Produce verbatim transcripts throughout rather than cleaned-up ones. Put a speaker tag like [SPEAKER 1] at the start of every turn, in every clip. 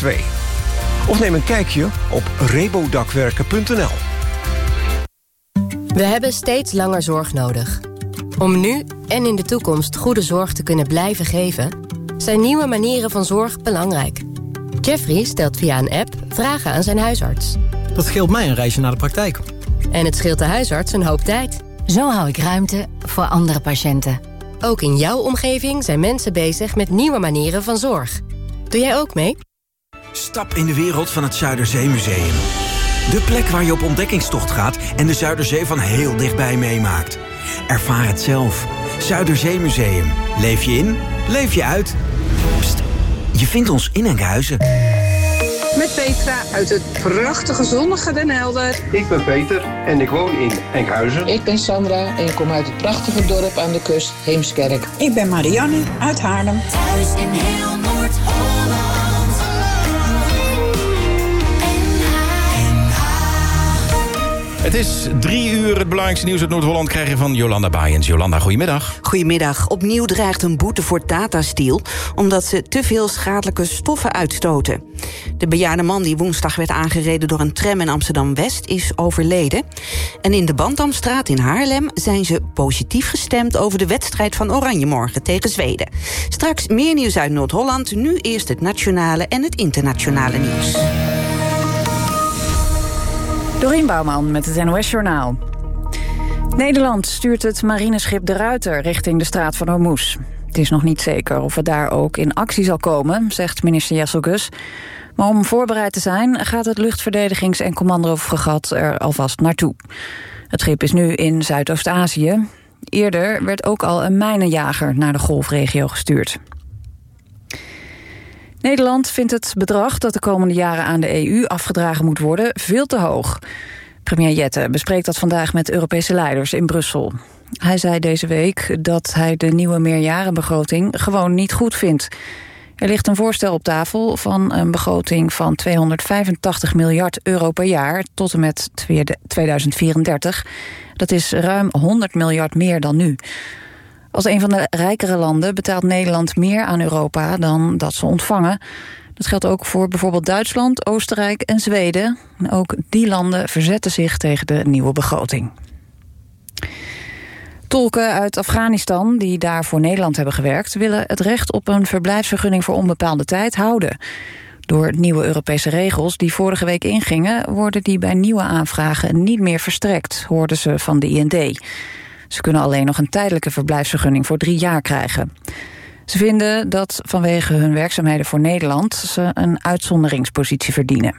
[SPEAKER 1] twee. Of neem een kijkje op Rebodakwerken punt n l.
[SPEAKER 2] We hebben steeds langer zorg nodig. Om nu en in de toekomst goede zorg te kunnen blijven geven, zijn nieuwe manieren van zorg belangrijk. Jeffrey stelt via een app vragen aan zijn huisarts.
[SPEAKER 3] Dat scheelt mij een reisje naar de praktijk.
[SPEAKER 2] En het scheelt de huisarts een hoop tijd.
[SPEAKER 4] Zo hou ik ruimte voor andere patiënten.
[SPEAKER 2] Ook in jouw omgeving zijn mensen bezig met nieuwe manieren van zorg. Doe jij ook mee?
[SPEAKER 5] Stap in de wereld van het Zuiderzeemuseum. De plek waar je op ontdekkingstocht gaat en de Zuiderzee van heel dichtbij meemaakt. Ervaar het zelf. Zuiderzeemuseum. Leef je in, leef je uit. Pst, je vindt ons in Enkhuizen.
[SPEAKER 6] Met Petra uit het prachtige zonnige Den Helder.
[SPEAKER 7] Ik ben Peter en ik woon in Enkhuizen.
[SPEAKER 8] Ik ben Sandra en ik kom uit het prachtige dorp aan de kust, Heemskerk.
[SPEAKER 9] Ik ben Marianne uit Haarlem.
[SPEAKER 10] Thuis in heel Noord-Holland.
[SPEAKER 11] Het is drie uur. Het belangrijkste nieuws uit Noord-Holland krijg je van Jolanda Baaiens. Jolanda, goedemiddag.
[SPEAKER 12] Goedemiddag. Opnieuw dreigt een boete voor Tata Steel omdat ze te veel schadelijke stoffen uitstoten. De bejaarde man die woensdag werd aangereden door een tram in Amsterdam-West is overleden. En in de Bantamstraat in Haarlem zijn ze positief gestemd over de wedstrijd van Oranje morgen tegen Zweden. Straks meer nieuws uit Noord-Holland. Nu eerst het nationale en het internationale nieuws.
[SPEAKER 13] Dorien Bouwman met het N O S-journaal. Nederland stuurt het marineschip De Ruiter richting de straat van Hormuz. Het is nog niet zeker of het daar ook in actie zal komen, zegt minister Jesselgus. Maar om voorbereid te zijn gaat het luchtverdedigings- en commandofregat er alvast naartoe. Het schip is nu in Zuidoost-Azië. Eerder werd ook al een mijnenjager naar de golfregio gestuurd. Nederland vindt het bedrag dat de komende jaren aan de E U afgedragen moet worden veel te hoog. Premier Jette bespreekt dat vandaag met Europese leiders in Brussel. Hij zei deze week dat hij de nieuwe meerjarenbegroting gewoon niet goed vindt. Er ligt een voorstel op tafel van een begroting van tweehonderdvijfentachtig miljard euro per jaar tot en met tweeduizend vierendertig. Dat is ruim honderd miljard meer dan nu. Als een van de rijkere landen betaalt Nederland meer aan Europa dan dat ze ontvangen. Dat geldt ook voor bijvoorbeeld Duitsland, Oostenrijk en Zweden. En ook die landen verzetten zich tegen de nieuwe begroting. Tolken uit Afghanistan die daar voor Nederland hebben gewerkt willen het recht op een verblijfsvergunning voor onbepaalde tijd houden. Door nieuwe Europese regels die vorige week ingingen, worden die bij nieuwe aanvragen niet meer verstrekt, hoorden ze van de I N D. Ze kunnen alleen nog een tijdelijke verblijfsvergunning voor drie jaar krijgen. Ze vinden dat vanwege hun werkzaamheden voor Nederland ze een uitzonderingspositie verdienen.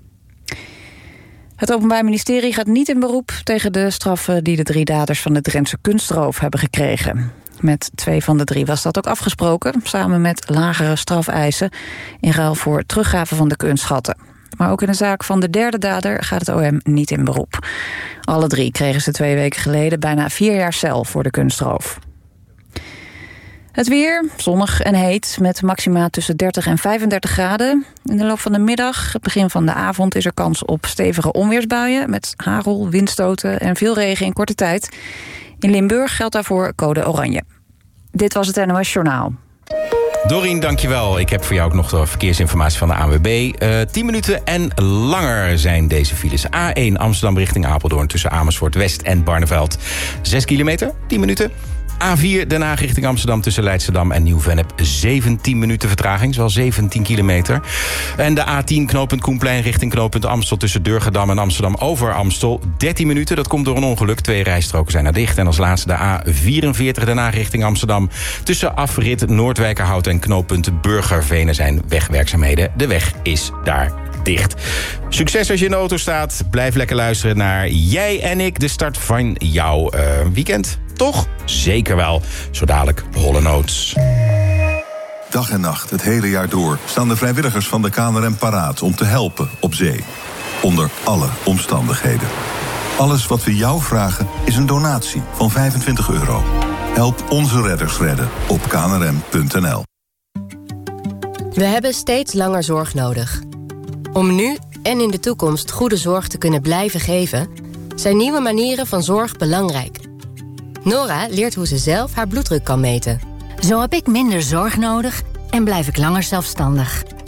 [SPEAKER 13] Het Openbaar Ministerie gaat niet in beroep tegen de straffen die de drie daders van de Drentse kunstroof hebben gekregen. Met twee van de drie was dat ook afgesproken, samen met lagere strafeisen in ruil voor teruggave van de kunstschatten. Maar ook in de zaak van de derde dader gaat het O M niet in beroep. Alle drie kregen ze twee weken geleden bijna vier jaar cel voor de kunstroof. Het weer, zonnig en heet, met maxima tussen dertig en vijfendertig graden. In de loop van de middag, het begin van de avond, is er kans op stevige onweersbuien met hagel, windstoten en veel regen in korte tijd. In Limburg geldt daarvoor code oranje. Dit was het N O S Journaal.
[SPEAKER 11] Dorien, dankjewel. Ik heb voor jou ook nog de verkeersinformatie van de A N W B. Uh, tien minuten en langer zijn deze files. A één Amsterdam richting Apeldoorn tussen Amersfoort West en Barneveld. zes kilometer, tien minuten. A vier Den Haag richting Amsterdam tussen Leidschendam en Nieuw-Vennep. zeventien minuten vertraging, wel zeventien kilometer. En de A tien knooppunt Koenplein richting knooppunt Amstel tussen Durgedam en Amsterdam over Amstel. dertien minuten, dat komt door een ongeluk. Twee rijstroken zijn er dicht. En als laatste de A vierenveertig Den Haag richting Amsterdam. Tussen afrit Noordwijkerhout en knooppunt Burgerveen zijn wegwerkzaamheden. De weg is daar dicht. Succes als je in de auto staat. Blijf lekker luisteren naar Jij en ik, de start van jouw uh, weekend. Toch? Zeker wel. Zo dadelijk Holle Notes.
[SPEAKER 14] Dag en nacht, het hele jaar door, staan de vrijwilligers van de K N R M paraat om te helpen op zee. Onder alle omstandigheden. Alles wat we jou vragen is een donatie van vijfentwintig euro. Help onze redders redden op k n r m punt n l.
[SPEAKER 2] We hebben steeds langer zorg nodig. Om nu en in de toekomst goede zorg te kunnen blijven geven, zijn nieuwe manieren van zorg belangrijk. Nora leert hoe ze zelf haar bloeddruk kan meten.
[SPEAKER 4] Zo heb ik minder zorg nodig en blijf ik langer zelfstandig.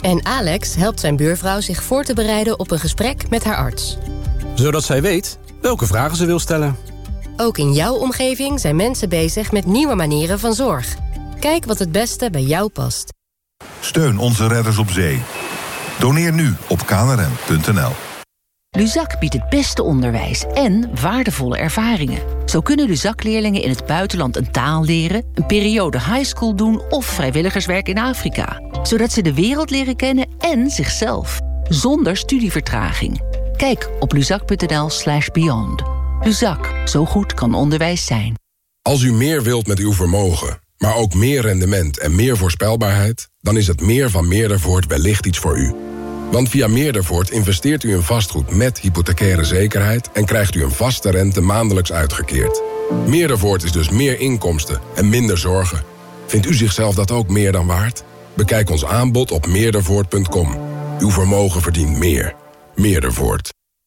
[SPEAKER 2] En Alex helpt zijn buurvrouw zich voor te bereiden op een gesprek met haar arts.
[SPEAKER 3] Zodat zij weet welke vragen ze wil stellen.
[SPEAKER 2] Ook in jouw omgeving zijn mensen bezig met nieuwe manieren van zorg. Kijk wat het beste bij jou past.
[SPEAKER 14] Steun onze redders op zee. Doneer nu op k n r m punt n l.
[SPEAKER 15] Luzak biedt het beste onderwijs en waardevolle ervaringen. Zo kunnen Luzak-leerlingen in het buitenland een taal leren, een periode highschool doen of vrijwilligerswerk in Afrika. Zodat ze de wereld leren kennen en zichzelf. Zonder studievertraging. Kijk op luzak punt n l slash beyond. Luzak, zo goed kan onderwijs zijn.
[SPEAKER 16] Als u meer wilt met uw vermogen, maar ook meer rendement en meer voorspelbaarheid, dan is het meer van Meerdervoort wellicht iets voor u. Want via Meerdervoort investeert u in vastgoed met hypothecaire zekerheid en krijgt u een vaste rente maandelijks uitgekeerd. Meerdervoort is dus meer inkomsten en minder zorgen. Vindt u zichzelf dat ook meer dan waard? Bekijk ons aanbod op meerdervoort punt com. Uw vermogen verdient meer. Meerdervoort.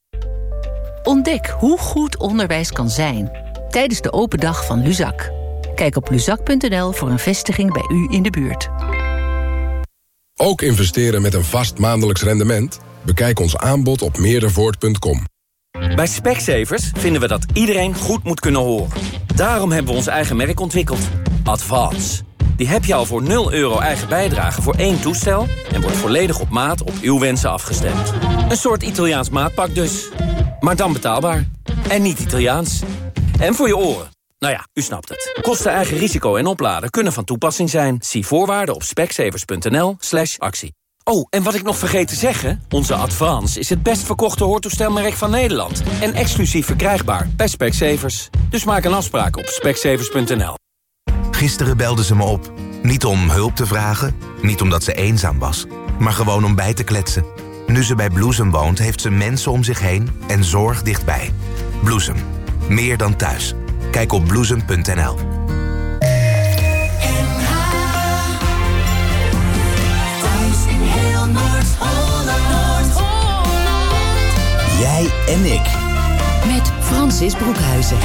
[SPEAKER 15] Ontdek hoe goed onderwijs kan zijn tijdens de open dag van Luzak. Kijk op luzak punt n l voor een vestiging bij u in de buurt.
[SPEAKER 16] Ook investeren met een vast maandelijks rendement? Bekijk ons aanbod op meerdervoort punt com.
[SPEAKER 17] Bij Specsavers vinden we dat iedereen goed moet kunnen horen. Daarom hebben we ons eigen merk ontwikkeld. Advance. Die heb je al voor nul euro eigen bijdrage voor één toestel en wordt volledig op maat op uw wensen afgestemd. Een soort Italiaans maatpak dus. Maar dan betaalbaar. En niet Italiaans. En voor je oren. Nou ja, u snapt het. Kosten, eigen risico en opladen kunnen van toepassing zijn. Zie voorwaarden op specsavers punt n l slash actie. Oh, en wat ik nog vergeet te zeggen. Onze Advance is het best verkochte hoortoestelmerk van Nederland. En exclusief verkrijgbaar bij Specsavers. Dus maak een afspraak op specsavers punt n l.
[SPEAKER 18] Gisteren belde ze me op. Niet om hulp te vragen, niet omdat ze eenzaam was, maar gewoon om bij te kletsen. Nu ze bij Bloesem woont, heeft ze mensen om zich heen en zorg dichtbij. Bloesem. Meer dan thuis. Kijk op bloesem punt n l.
[SPEAKER 5] Jij en ik.
[SPEAKER 4] Met Francis Broekhuizen.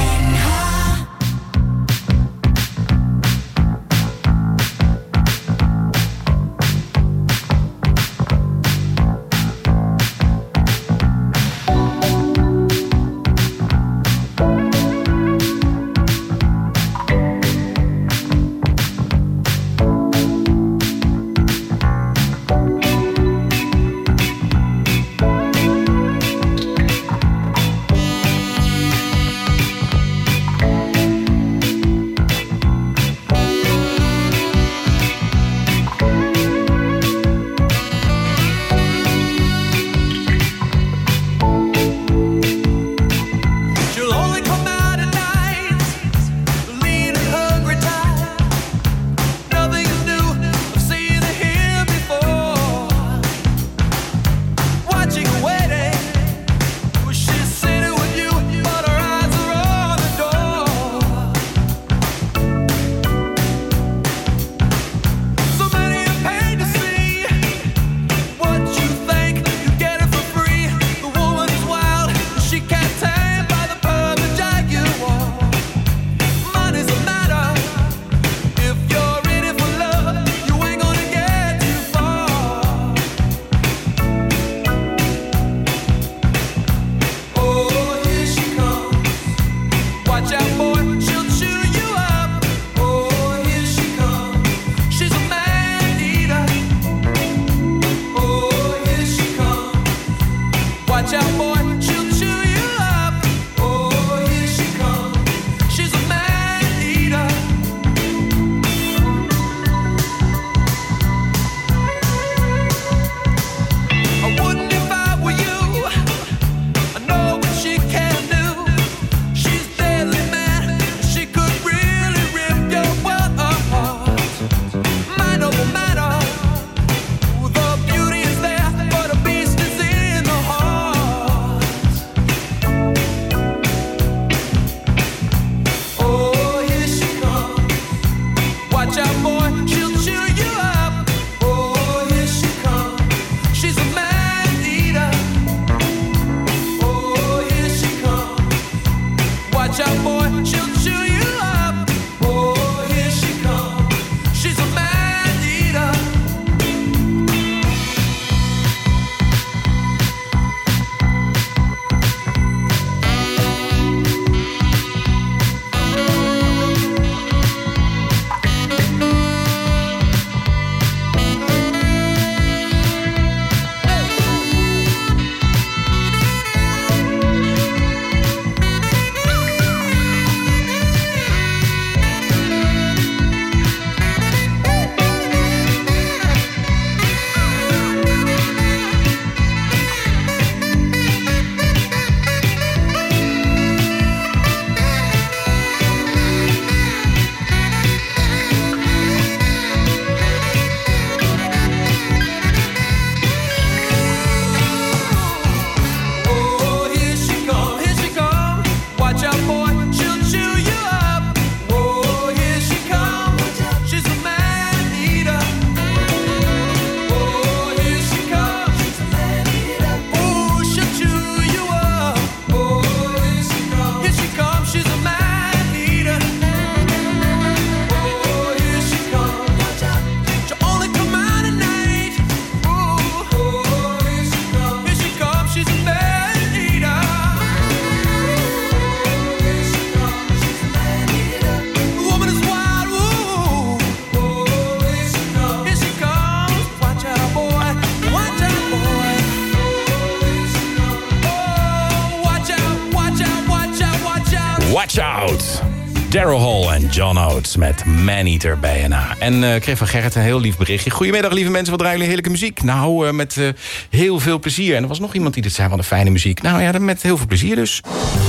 [SPEAKER 11] Shout. Daryl Hall en John Oates met Maneater bij N H. En uh, ik kreeg van Gerrit een heel lief berichtje. Goedemiddag, lieve mensen, wat draaien jullie heerlijke muziek? Nou, uh, met uh, heel veel plezier. En er was nog iemand die dit zei, wat een fijne muziek. Nou ja, met heel veel plezier dus.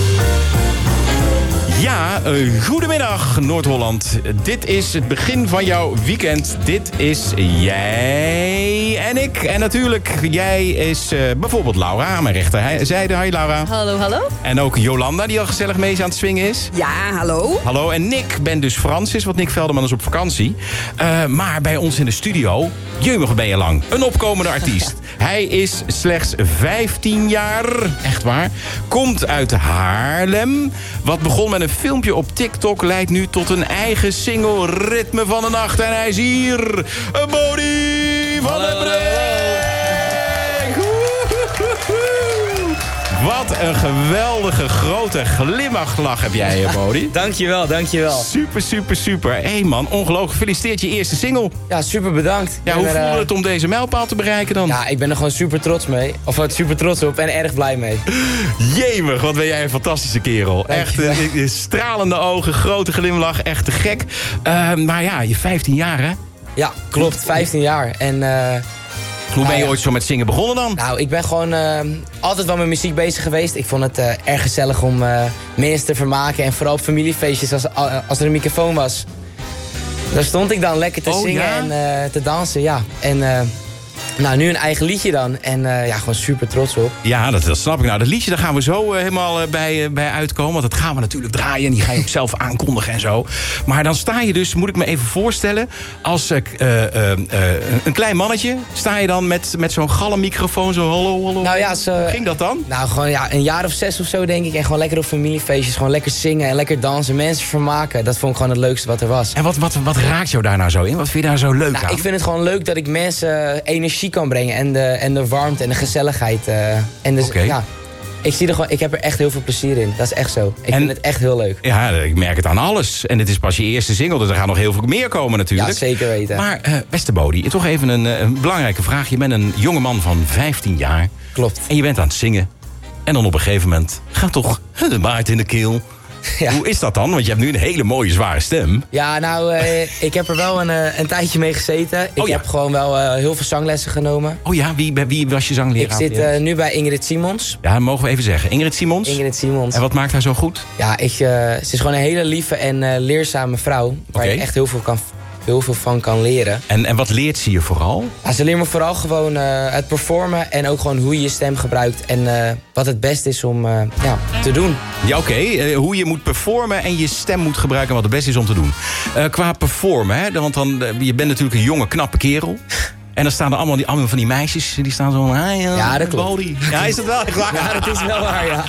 [SPEAKER 11] Ja, uh, goedemiddag Noord-Holland. Dit is het begin van jouw weekend. Dit is jij en ik. En natuurlijk, jij is uh, bijvoorbeeld Laura aan mijn rechterzijde. Hi Laura.
[SPEAKER 19] Hallo, hallo.
[SPEAKER 11] En ook Jolanda, die al gezellig mee is aan het swingen is.
[SPEAKER 19] Ja, hallo.
[SPEAKER 11] Hallo, en Nick ben dus Francis, want Nick Velderman is op vakantie. Uh, maar bij ons in de studio, jeumig ben je lang, een opkomende artiest. Hij is slechts vijftien jaar, echt waar. Komt uit Haarlem. Wat begon met een filmpje op TikTok leidt nu tot een eigen single, Ritme van de Nacht. En hij is hier, Bodie van den Brink. Wat een geweldige grote glimlachlach heb jij, Bodie.
[SPEAKER 20] Dankjewel, dankjewel.
[SPEAKER 11] Super, super, super. Hé hey man, ongelooflijk. Gefeliciteerd je eerste single.
[SPEAKER 20] Ja, super bedankt.
[SPEAKER 11] Ja, hoe voelde het om deze mijlpaal te bereiken dan?
[SPEAKER 20] Ja, ik ben er gewoon super trots mee. Of super trots op en erg blij mee.
[SPEAKER 11] Jemig, wat ben jij een fantastische kerel. Echt uh, stralende ogen, grote glimlach, echt te gek. Uh, maar ja, je vijftien jaar hè?
[SPEAKER 20] Ja, klopt, vijftien jaar. En... Uh,
[SPEAKER 11] Hoe ben je ooit zo met zingen begonnen dan?
[SPEAKER 20] Nou, ik ben gewoon uh, altijd wel met muziek bezig geweest. Ik vond het uh, erg gezellig om uh, mensen te vermaken. En vooral op familiefeestjes als, als er een microfoon was. Daar stond ik dan lekker te
[SPEAKER 11] oh,
[SPEAKER 20] zingen
[SPEAKER 11] ja?
[SPEAKER 20] en uh, te dansen, ja. En uh, nou, nu een eigen liedje dan. En uh, ja, gewoon super trots op.
[SPEAKER 11] Ja, dat, dat snap ik. Nou, dat liedje, daar gaan we zo uh, helemaal uh, bij, uh, bij uitkomen. Want dat gaan we natuurlijk draaien. En die ga je ook zelf aankondigen en zo. Maar dan sta je dus, moet ik me even voorstellen... als uh, uh, uh, een klein mannetje... sta je dan met, met zo'n galmmicrofoon, zo hallo, hallo.
[SPEAKER 20] Nou ja, zo,
[SPEAKER 11] hoe ging dat dan?
[SPEAKER 20] Nou, gewoon ja, een jaar of zes of zo, denk ik. En gewoon lekker op familiefeestjes. Gewoon lekker zingen en lekker dansen. Mensen vermaken. Dat vond ik gewoon het leukste wat er was.
[SPEAKER 11] En wat, wat, wat raakt jou daar nou zo in? Wat vind je daar zo leuk
[SPEAKER 20] nou,
[SPEAKER 11] aan?
[SPEAKER 20] Ik vind het gewoon leuk dat ik mensen energie kan brengen. En de, en de warmte en de gezelligheid. Uh, en dus,
[SPEAKER 11] okay.
[SPEAKER 20] ja, ik, zie er gewoon, ik heb er echt heel veel plezier in. Dat is echt zo. Ik en, vind het echt heel leuk.
[SPEAKER 11] Ja, ik merk het aan alles. En het is pas je eerste single, dus er gaan nog heel veel meer komen natuurlijk.
[SPEAKER 20] Ja, zeker weten.
[SPEAKER 11] Maar uh, beste Bodie, toch even een, een belangrijke vraag. Je bent een jongeman van vijftien jaar.
[SPEAKER 20] Klopt.
[SPEAKER 11] En je bent aan het zingen. En dan op een gegeven moment gaat toch de baard in de keel. Ja. Hoe is dat dan? Want je hebt nu een hele mooie zware stem.
[SPEAKER 20] Ja, nou, uh, ik heb er wel een, uh, een tijdje mee gezeten. Ik
[SPEAKER 11] oh, ja.
[SPEAKER 20] heb gewoon wel uh, heel veel zanglessen genomen.
[SPEAKER 11] Oh ja, wie, wie was je zangleraar?
[SPEAKER 20] Ik zit uh, nu bij Ingrid Simons.
[SPEAKER 11] Ja, dat mogen we even zeggen. Ingrid Simons?
[SPEAKER 20] Ingrid Simons.
[SPEAKER 11] En wat maakt haar zo goed?
[SPEAKER 20] Ja, ik, uh, ze is gewoon een hele lieve en uh, leerzame vrouw. Waar okay. je echt heel veel, kan, heel veel van kan leren.
[SPEAKER 11] En, en wat leert ze je vooral?
[SPEAKER 20] Ja, ze leert me vooral gewoon uh, het performen. En ook gewoon hoe je je stem gebruikt. En uh, wat het beste is om uh, ja, te doen.
[SPEAKER 11] Ja, oké. Okay. Uh, hoe je moet performen en je stem moet gebruiken en wat het beste is om te doen. Uh, qua performen, hè? Want dan, uh, je bent natuurlijk een jonge, knappe kerel. En dan staan er allemaal, die, allemaal van die meisjes, die staan zo... Hey, uh,
[SPEAKER 20] ja, dat klopt.
[SPEAKER 11] Bodie. Ja, is dat wel echt waar?
[SPEAKER 20] Ja, dat is wel waar, ja.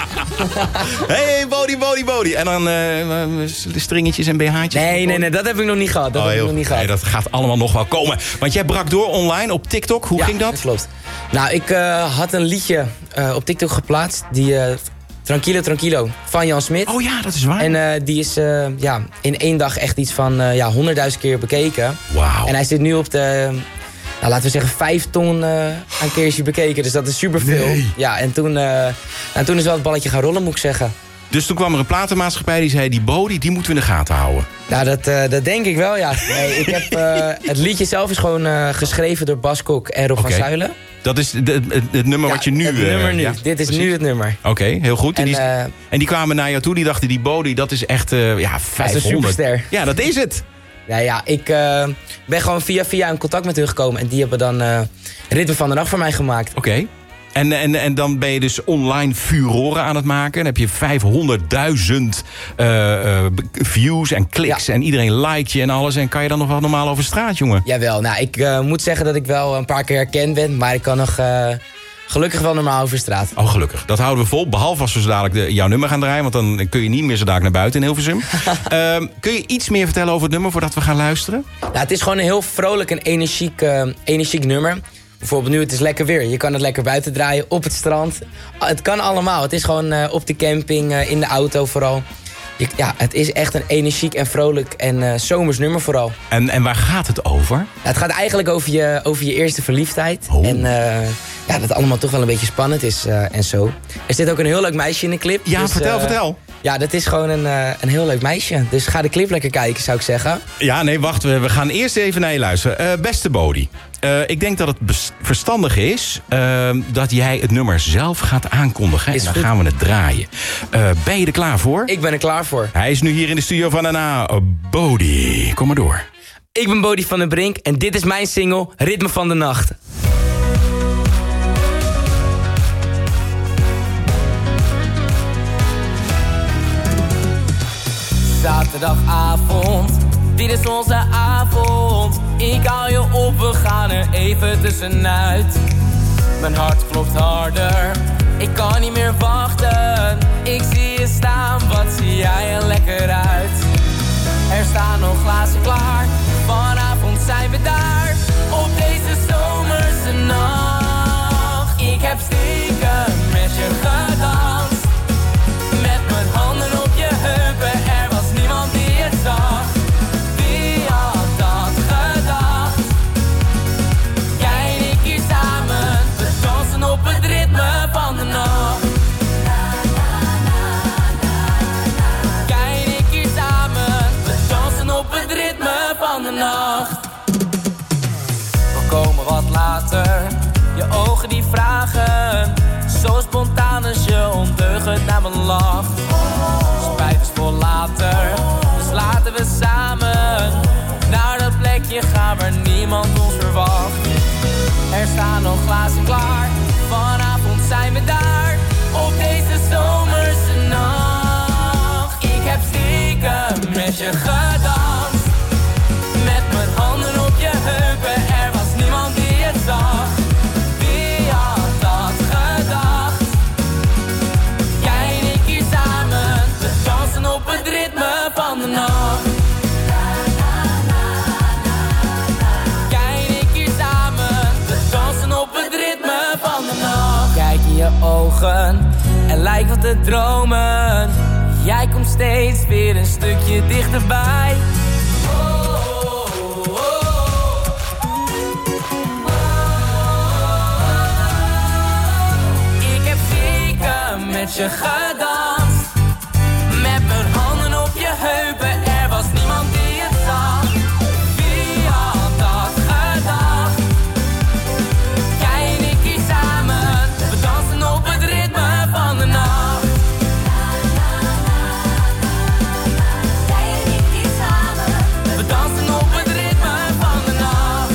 [SPEAKER 11] Hey, Bodie, Bodie, Bodie. En dan uh, stringetjes en B H'tjes.
[SPEAKER 20] Nee, nee, nee, dat heb ik nog niet gehad. Dat
[SPEAKER 11] oh,
[SPEAKER 20] heb
[SPEAKER 11] heel,
[SPEAKER 20] ik nog niet gehad.
[SPEAKER 11] Nee, dat gaat allemaal nog wel komen. Want jij brak door online op TikTok. Hoe
[SPEAKER 20] ja,
[SPEAKER 11] ging dat?
[SPEAKER 20] dat klopt. Nou, ik uh, had een liedje uh, op TikTok geplaatst. Die... Uh, Tranquilo, Tranquilo, van Jan Smit.
[SPEAKER 11] Oh ja, dat is waar.
[SPEAKER 20] En uh, die is uh, ja, in één dag echt iets van uh, ja, honderdduizend keer bekeken.
[SPEAKER 11] Wauw.
[SPEAKER 20] En hij zit nu op de, nou, laten we zeggen, vijf ton uh, aan keertje bekeken. Dus dat is superveel.
[SPEAKER 11] Nee.
[SPEAKER 20] Ja, en toen, uh, nou, toen is wel het balletje gaan rollen, moet ik zeggen.
[SPEAKER 11] Dus toen kwam er een platenmaatschappij die zei... die Bodie, die moeten we in de gaten houden.
[SPEAKER 20] Nou, dat, uh, dat denk ik wel, ja. Nee, ik heb, uh, het liedje zelf is gewoon uh, geschreven door Bas Kok en Rob okay. van Zuilen.
[SPEAKER 11] Dat is de, het, het nummer ja, wat je nu...
[SPEAKER 20] het nummer
[SPEAKER 11] uh,
[SPEAKER 20] nu.
[SPEAKER 11] Ja,
[SPEAKER 20] Dit is
[SPEAKER 11] precies.
[SPEAKER 20] nu het nummer.
[SPEAKER 11] Oké, okay, heel goed. En, en, die, uh, en die kwamen naar jou toe, die dachten... die Bodie, dat is echt uh, ja, vijfhonderd.
[SPEAKER 20] Dat is een superster.
[SPEAKER 11] Ja, dat is het.
[SPEAKER 20] Ja, ja, ik uh, ben gewoon via via in contact met hun gekomen. En die hebben dan uh, Ritme van de Nacht voor mij gemaakt.
[SPEAKER 11] Oké. Okay. En, en, en dan ben je dus online furoren aan het maken. Dan heb je vijfhonderdduizend uh, uh, views en kliks. Ja. En iedereen liked je en alles. En kan je dan nog wel normaal over straat, jongen?
[SPEAKER 20] Jawel, nou, ik uh, moet zeggen dat ik wel een paar keer herkend ben. Maar ik kan nog uh, gelukkig wel normaal over straat.
[SPEAKER 11] Oh, gelukkig. Dat houden we vol. Behalve als we zo dadelijk de, jouw nummer gaan draaien. Want dan kun je niet meer zo dadelijk naar buiten in Hilversum. uh, kun je iets meer vertellen over het nummer voordat we gaan luisteren?
[SPEAKER 20] Nou, het is gewoon een heel vrolijk en energiek, uh, energiek nummer. Bijvoorbeeld nu, het is lekker weer. Je kan het lekker buiten draaien, op het strand. Het kan allemaal. Het is gewoon uh, op de camping, uh, in de auto vooral. Je, ja, het is echt een energiek en vrolijk en uh, zomers nummer vooral.
[SPEAKER 11] En, en waar gaat het over?
[SPEAKER 20] Nou, het gaat eigenlijk over je, over je eerste verliefdheid. Oh. En uh, ja, dat het allemaal toch wel een beetje spannend is uh, en zo. Er zit ook een heel leuk meisje in de clip.
[SPEAKER 11] Ja,
[SPEAKER 20] dus,
[SPEAKER 11] vertel,
[SPEAKER 20] uh,
[SPEAKER 11] vertel.
[SPEAKER 20] Ja, dat is gewoon een, uh, een heel leuk meisje. Dus ga de clip lekker kijken, zou ik zeggen.
[SPEAKER 11] Ja, nee, wacht. We, we gaan eerst even naar je luisteren. Uh, beste Bodie. Uh, ik denk dat het bes- verstandig is uh, dat jij het nummer zelf gaat aankondigen. Is en dan goed. Gaan we het draaien. Uh, ben je er klaar voor?
[SPEAKER 20] Ik ben er klaar voor.
[SPEAKER 11] Hij is nu hier in de studio van N A. Uh, Bodie, kom maar door.
[SPEAKER 20] Ik ben Bodie van den Brink en dit is mijn single Ritme van de Nacht. Zaterdagavond, dit is onze avond. Ik haal je op, we gaan er even tussenuit. Mijn hart klopt harder, ik kan niet meer wachten. Ik zie je staan, wat zie jij er lekker uit. Er staan nog glazen klaar, vanavond zijn we daar. Op deze zomerse nacht. Ik heb stiekem met je gedanst. Met mijn handen op je heupen, er was niemand die het zag. Wie had dat gedacht? Jij en ik hier samen, we dansen op het ritme van de nacht. Jij en ik hier samen, we dansen op het ritme van de nacht. We komen wat later, je ogen die vragen. Zo spontaan als je ondeugend naar me lacht. Spijt is voor later, dus laten we samen naar dat plekje gaan waar niemand ons verwacht. Er staan nog glazen klaar, vanavond zijn we daar. Op deze zomerse nacht. Ik heb stiekem met je gedanst. Met mijn handen op je heupen, er was niemand die het zag. Wie had dat gedacht? Jij en ik hier samen, we dansen op het ritme van de nacht. Jij en ik hier samen, we dansen op het ritme van de nacht. Kijk in je ogen, en lijkt wat te dromen. Jij komt steeds weer een stukje dichterbij. Met je gedanst, met mijn handen op je heupen, er was niemand die het zag. Wie had dat gedacht? Jij en ik hier samen, we dansen op het ritme van de nacht. Jij en ik hier samen, we dansen op het ritme van de nacht.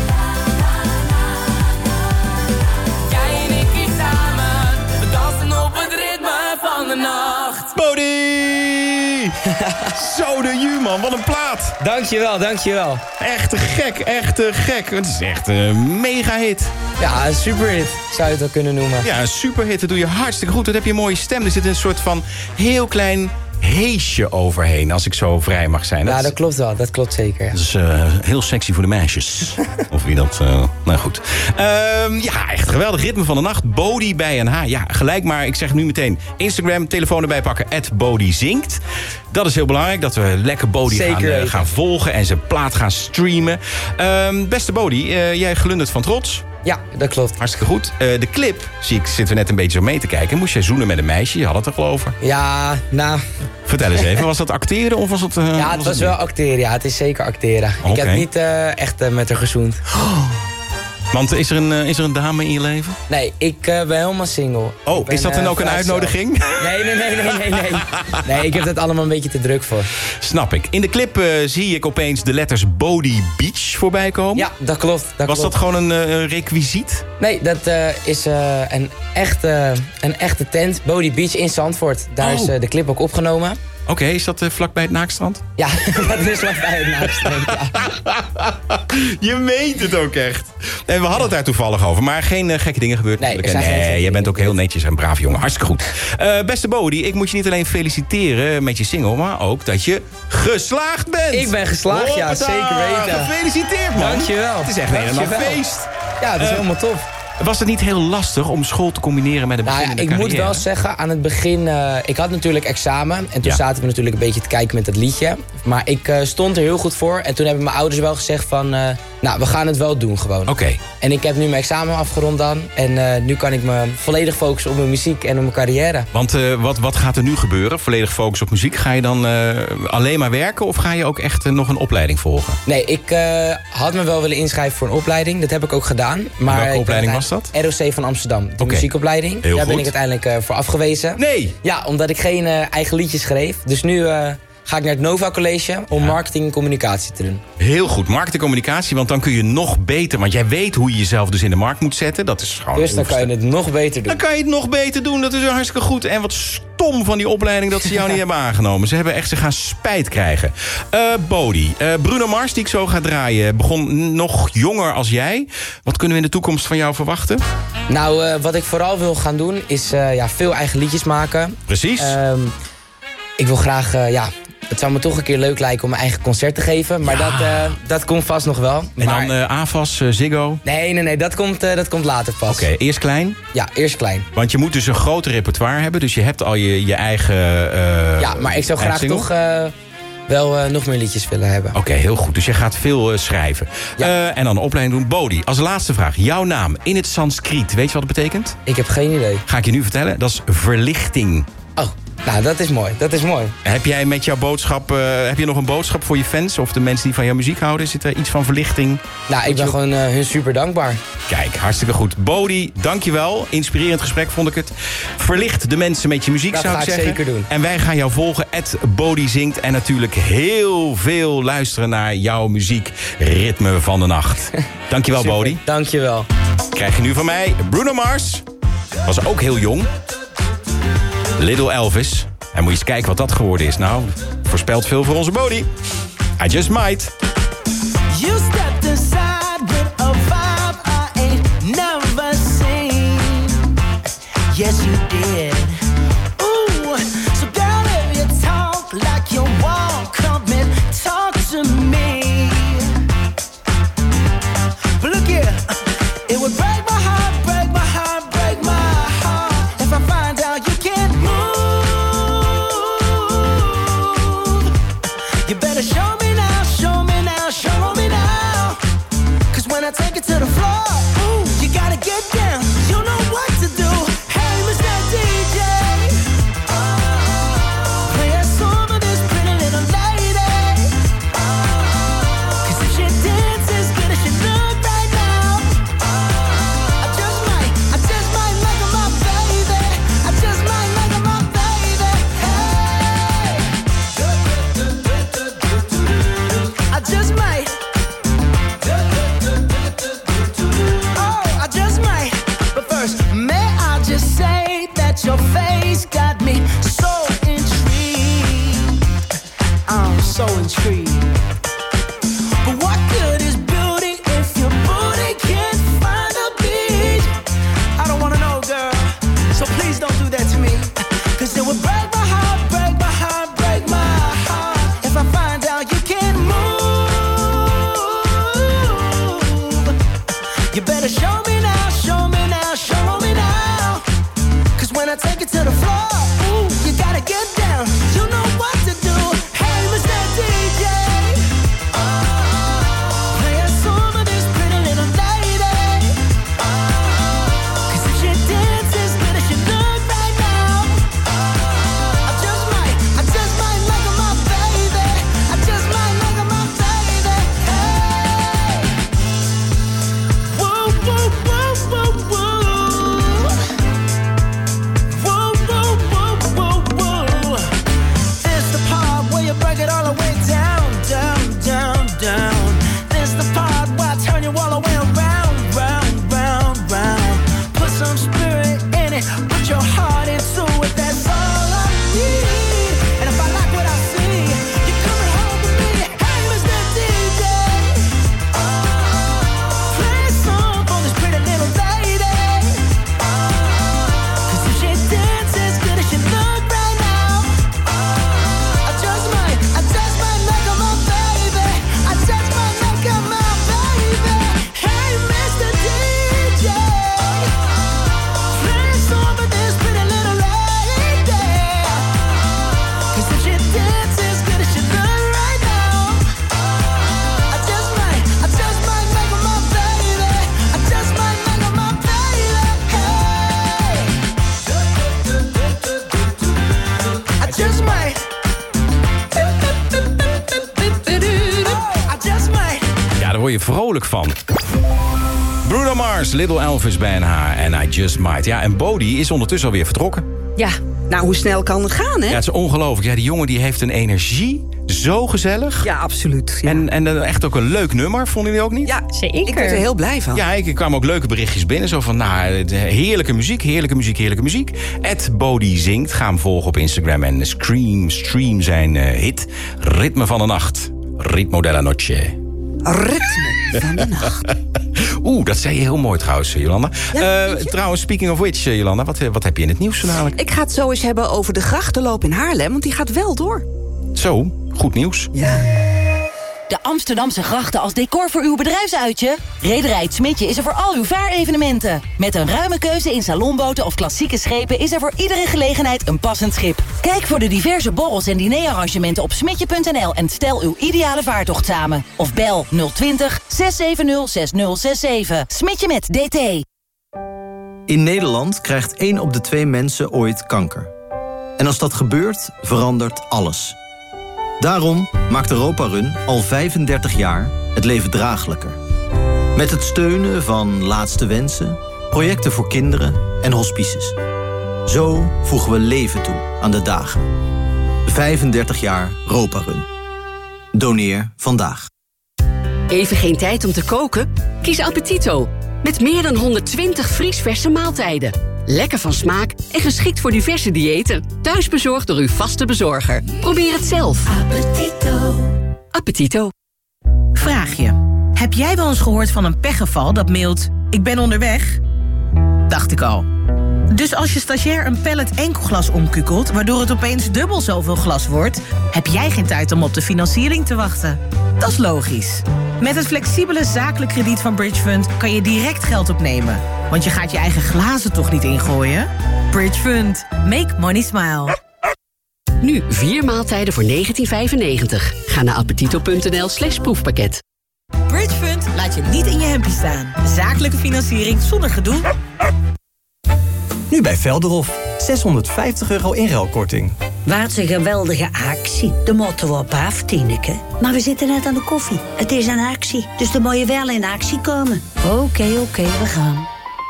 [SPEAKER 20] Jij en ik hier samen, we dansen op het ritme van de nacht.
[SPEAKER 11] Bodie! Zo de ju, man. Wat een plaat.
[SPEAKER 20] Dankjewel, dankjewel.
[SPEAKER 11] Echt te gek, echt te gek. Het is echt een mega hit.
[SPEAKER 20] Ja, een superhit zou je het wel kunnen noemen.
[SPEAKER 11] Ja, een superhit. Dat doe je hartstikke goed. Dat heb je een mooie stem. Er zit een soort van heel klein heesje overheen, als ik zo vrij mag zijn. Dat
[SPEAKER 20] ja, dat klopt wel. Dat klopt zeker. Ja.
[SPEAKER 11] Dat is uh, heel sexy voor de meisjes. Of wie dat... Uh, nou goed. Uh, ja, echt geweldig. Ritme van de nacht. Bodie bij N H. Ja, gelijk maar. Ik zeg nu meteen Instagram, telefoon erbij pakken. at Bodie zingt. Dat is heel belangrijk. Dat we lekker Bodie gaan, uh, gaan volgen en zijn plaat gaan streamen. Uh, beste Bodie, uh, jij glundert van trots.
[SPEAKER 20] Ja, dat klopt.
[SPEAKER 11] Hartstikke goed. Uh, de clip, zie ik, zitten we net een beetje zo mee te kijken. Moest jij zoenen met een meisje? Je had het er geloof ik.
[SPEAKER 20] Ja, nou...
[SPEAKER 11] Vertel eens even, was dat acteren of was het... Uh,
[SPEAKER 20] ja, het was, was het wel acteren. Ja, het is zeker acteren. Okay. Ik heb niet uh, echt uh, met haar gezoend.
[SPEAKER 11] Oh. Want is er, een, uh, is er een dame in je leven?
[SPEAKER 20] Nee, ik uh, ben helemaal single.
[SPEAKER 11] Oh, ben, is dat dan uh, ook een uitnodiging?
[SPEAKER 20] Nee, nee, nee, nee, nee, nee. Nee, ik heb het allemaal een beetje te druk voor.
[SPEAKER 11] Snap ik. In de clip uh, zie ik opeens de letters Bodie Beach voorbij komen.
[SPEAKER 20] Ja, dat klopt. Dat
[SPEAKER 11] Was
[SPEAKER 20] klopt.
[SPEAKER 11] dat gewoon een uh, requisiet?
[SPEAKER 20] Nee, dat uh, is uh, een, echte, een echte tent. Bodie Beach in Zandvoort. Daar oh. is uh, de clip ook opgenomen.
[SPEAKER 11] Oké, okay, is dat uh, vlakbij het Naakstrand?
[SPEAKER 20] Ja, dat is vlakbij het Naakstrand, ja.
[SPEAKER 11] Je meent het ook echt. En we hadden het daar toevallig over, maar geen uh, gekke dingen gebeurd.
[SPEAKER 20] Nee, er zijn geen
[SPEAKER 11] nee je bent ook
[SPEAKER 20] gebeurd.
[SPEAKER 11] heel netjes en braaf jongen. Hartstikke goed. Uh, beste Bodie, ik moet je niet alleen feliciteren met je single, maar ook dat je geslaagd bent.
[SPEAKER 20] Ik ben geslaagd, Hoppata. Ja, zeker weten.
[SPEAKER 11] Gefeliciteerd, man.
[SPEAKER 20] Dankjewel.
[SPEAKER 11] Het is echt een helemaal feest.
[SPEAKER 20] Ja, dat is uh, helemaal tof.
[SPEAKER 11] Was het niet heel lastig om school te combineren met een
[SPEAKER 20] nou
[SPEAKER 11] beginnende
[SPEAKER 20] ja, ik
[SPEAKER 11] carrière?
[SPEAKER 20] moet wel zeggen, aan het begin... Uh, ik had natuurlijk examen. En toen
[SPEAKER 11] ja.
[SPEAKER 20] zaten we natuurlijk een beetje te kijken met dat liedje. Maar ik uh, stond er heel goed voor. En toen hebben mijn ouders wel gezegd van... Uh, Nou, we gaan het wel doen gewoon.
[SPEAKER 11] Oké. Okay.
[SPEAKER 20] En ik heb nu mijn examen afgerond dan. En uh, nu kan ik me volledig focussen op mijn muziek en op mijn carrière.
[SPEAKER 11] Want uh, wat, wat gaat er nu gebeuren? Volledig focus op muziek. Ga je dan uh, alleen maar werken of ga je ook echt uh, nog een opleiding volgen?
[SPEAKER 20] Nee, ik uh, had me wel willen inschrijven voor een opleiding. Dat heb ik ook gedaan. Maar
[SPEAKER 11] welke opleiding was dat?
[SPEAKER 20] R O C van Amsterdam, de
[SPEAKER 11] okay.
[SPEAKER 20] muziekopleiding.
[SPEAKER 11] Heel
[SPEAKER 20] Daar
[SPEAKER 11] goed.
[SPEAKER 20] ben ik uiteindelijk uh, voor afgewezen.
[SPEAKER 11] Nee!
[SPEAKER 20] Ja, omdat ik geen uh, eigen liedjes schreef. Dus nu... Uh, ga ik naar het Nova College om ja. marketing en communicatie te doen.
[SPEAKER 11] Heel goed, marketing en communicatie, want dan kun je nog beter... want jij weet hoe je jezelf dus in de markt moet zetten. Dat is gewoon
[SPEAKER 20] dus dan kan je het nog beter doen.
[SPEAKER 11] Dan kan je het nog beter doen, dat is hartstikke goed. En wat stom van die opleiding dat ze jou niet hebben aangenomen. Ze hebben echt, ze gaan spijt krijgen. Uh, Bodie, uh, Bruno Mars, die ik zo ga draaien... begon nog jonger als jij. Wat kunnen we in de toekomst van jou verwachten?
[SPEAKER 20] Nou, uh, wat ik vooral wil gaan doen is uh, ja, veel eigen liedjes maken.
[SPEAKER 11] Precies. Uh,
[SPEAKER 20] ik wil graag... Uh, ja, het zou me toch een keer leuk lijken om mijn eigen concert te geven. Maar ja. dat, uh, dat komt vast nog wel.
[SPEAKER 11] En
[SPEAKER 20] maar...
[SPEAKER 11] dan uh, A F A S, uh, Ziggo?
[SPEAKER 20] Nee, nee, nee. Dat komt, uh, dat komt later pas.
[SPEAKER 11] Oké, okay, eerst klein?
[SPEAKER 20] Ja, eerst klein.
[SPEAKER 11] Want je moet dus een groter repertoire hebben. Dus je hebt al je, je eigen uh,
[SPEAKER 20] ja, maar ik zou graag
[SPEAKER 11] single.
[SPEAKER 20] toch... Uh, wel uh, nog meer liedjes willen hebben.
[SPEAKER 11] Oké, okay, heel goed. Dus je gaat veel uh, schrijven. Ja. Uh, en dan een opleiding doen. Bodie, als laatste vraag. Jouw naam in het Sanskriet. Weet je wat het betekent?
[SPEAKER 20] Ik heb geen idee.
[SPEAKER 11] Ga ik je nu vertellen. Dat is verlichting.
[SPEAKER 20] Oh. Nou, dat is mooi. Dat is mooi.
[SPEAKER 11] Heb jij met jouw boodschap... Uh, heb je nog een boodschap voor je fans? Of de mensen die van jouw muziek houden? Zit er iets van verlichting?
[SPEAKER 20] Nou, ik ben gewoon uh, hun super dankbaar.
[SPEAKER 11] Kijk, hartstikke goed. Bodie, dankjewel. Inspirerend gesprek vond ik het. Verlicht de mensen met je muziek,
[SPEAKER 20] dat
[SPEAKER 11] zou ik
[SPEAKER 20] zeggen.
[SPEAKER 11] Dat
[SPEAKER 20] ga ik zeker doen.
[SPEAKER 11] En wij gaan jou volgen. at Bodie zingt. En natuurlijk heel veel luisteren naar jouw muziek. Ritme van de nacht. Dankjewel, Bodie.
[SPEAKER 20] Dankjewel.
[SPEAKER 11] Krijg je nu van mij Bruno Mars. Was ook heel jong. Little Elvis. En moet je eens kijken wat dat geworden is. Nou, voorspelt veel voor onze Bodie. I just might.
[SPEAKER 10] You stepped inside with a vibe I ain't never seen. Yes, you did. Ooh, so girl, if you talk like you walk, come and talk to me. But look here, it would break my heart, break my heart, break my heart if I find out you can't move. You better show me now, show me now, show me now. Cause when I take it to the floor, ooh, you gotta get down. You know what to do. Hey, Mister D J, oh, play a song of this pretty little lady. Oh, cause if she dances good as she look right now, oh, I just might, I just might make her my baby. I just might make her my baby. Hey, I just might. Oh, I just might. But first, may I just say that your face got me so intrigued. I'm so intrigued. But what good is beauty if your booty can't find a beat? I don't wanna know, girl. So please don't do that to me. Cause it would break my heart, break my heart, break my heart if I find out you can't move. You better show me now, show me now, show me now. Cause when I take it to the floor, ooh, you gotta get down. You know what to do. Hey, Mister D J, oh, play a song of this pretty little lady. Oh, cause if she dances good as she look right now, oh, I just might, I just might make her my baby. I just might make her my baby. Hey, whoa, whoa, whoa, whoa, whoa. Whoa, whoa, whoa, whoa, whoa.
[SPEAKER 11] word je vrolijk van. Bruno Mars, Little Elvis bij N H en I Just Might. Ja, en Bodie is ondertussen alweer vertrokken.
[SPEAKER 12] Ja, nou hoe snel kan het gaan, hè?
[SPEAKER 11] Ja, het is ongelooflijk. Ja, die jongen die heeft een energie. Zo gezellig.
[SPEAKER 12] Ja, absoluut. Ja.
[SPEAKER 11] En, en echt ook een leuk nummer, vonden jullie ook niet?
[SPEAKER 12] Ja, zeker. Ik werd er heel blij van.
[SPEAKER 11] Ja, ik kwam ook leuke berichtjes binnen. Zo van, nou, heerlijke muziek, heerlijke muziek, heerlijke muziek. Ed Bodie zingt. Ga hem volgen op Instagram en Scream, stream zijn uh, hit. Ritme van de nacht. Ritmo della noche.
[SPEAKER 12] Ritme van de nacht.
[SPEAKER 11] Oeh, dat zei je heel mooi trouwens, Jolanda. Ja, uh, trouwens, speaking of which, Jolanda, wat, wat heb je in het nieuws zo dadelijk?
[SPEAKER 12] Ik ga het zo eens hebben over de grachtenloop in Haarlem, want die gaat wel door.
[SPEAKER 11] Zo, goed nieuws.
[SPEAKER 12] Ja.
[SPEAKER 19] De Amsterdamse grachten als decor voor uw bedrijfsuitje? Rederij Het Smidje is er voor al uw vaarevenementen. Met een ruime keuze in salonboten of klassieke schepen is er voor iedere gelegenheid een passend schip. Kijk voor de diverse borrels en dinerarrangementen op smidje punt n l en stel uw ideale vaartocht samen. Of bel nul twintig, zes zeven nul, zes nul zes zeven. Smidje met D T.
[SPEAKER 21] In Nederland krijgt één op de twee mensen ooit kanker. En als dat gebeurt, verandert alles. Daarom maakt Europa Run al vijfendertig jaar het leven draaglijker. Met het steunen van Laatste Wensen, projecten voor kinderen en hospices. Zo voegen we leven toe aan de dagen. vijfendertig jaar Europa Run. Doneer vandaag.
[SPEAKER 22] Even geen tijd om te koken? Kies Appetito. Met meer dan honderdtwintig vriesverse maaltijden. Lekker van smaak en geschikt voor diverse diëten. Thuis bezorgd door uw vaste bezorger. Probeer het zelf. Appetito. Appetito.
[SPEAKER 23] Vraag je. Heb jij wel eens gehoord van een pechgeval dat mailt... ik ben onderweg? Dacht ik al. Dus als je stagiair een pallet enkelglas omkukelt... waardoor het opeens dubbel zoveel glas wordt... heb jij geen tijd om op de financiering te wachten. Dat is logisch. Met het flexibele zakelijk krediet van Bridgefund... kan je direct geld opnemen. Want je gaat je eigen glazen toch niet ingooien? Bridgefund. Make money smile.
[SPEAKER 22] Nu vier maaltijden voor negentien vijfennegentig. Ga naar appetito punt n l slash proefpakket.
[SPEAKER 23] Bridgefund laat je niet in je hempje staan. Zakelijke financiering zonder gedoe.
[SPEAKER 24] Nu bij Velderhof. zeshonderdvijftig euro inruilkorting.
[SPEAKER 25] Wat een geweldige actie. De moeten we op af, Tineke. Maar we zitten net aan de koffie. Het is een actie, dus dan moet je wel in actie komen. Oké, okay, oké, okay, we gaan.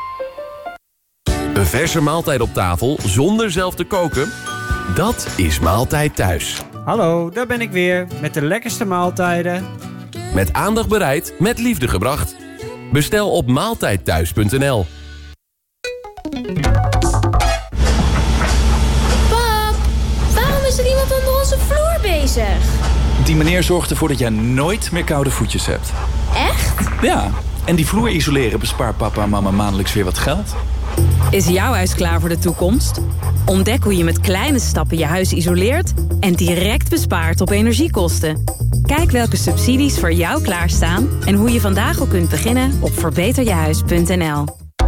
[SPEAKER 26] Een verse maaltijd op tafel zonder zelf te koken? Dat is Maaltijd Thuis.
[SPEAKER 27] Hallo, daar ben ik weer. Met de lekkerste maaltijden.
[SPEAKER 26] Met aandacht bereid, met liefde gebracht. Bestel op maaltijdthuis punt n l.
[SPEAKER 28] Pap, waarom is er iemand onder onze vloer bezig?
[SPEAKER 29] Die meneer zorgt ervoor dat jij nooit meer koude voetjes hebt.
[SPEAKER 28] Echt?
[SPEAKER 29] Ja, en die vloer isoleren bespaart papa en mama maandelijks weer wat geld.
[SPEAKER 30] Is jouw huis klaar voor de toekomst? Ontdek hoe je met kleine stappen je huis isoleert en direct bespaart op energiekosten. Kijk welke subsidies voor jou klaarstaan en hoe je vandaag al kunt beginnen op verbeter je huis punt n l.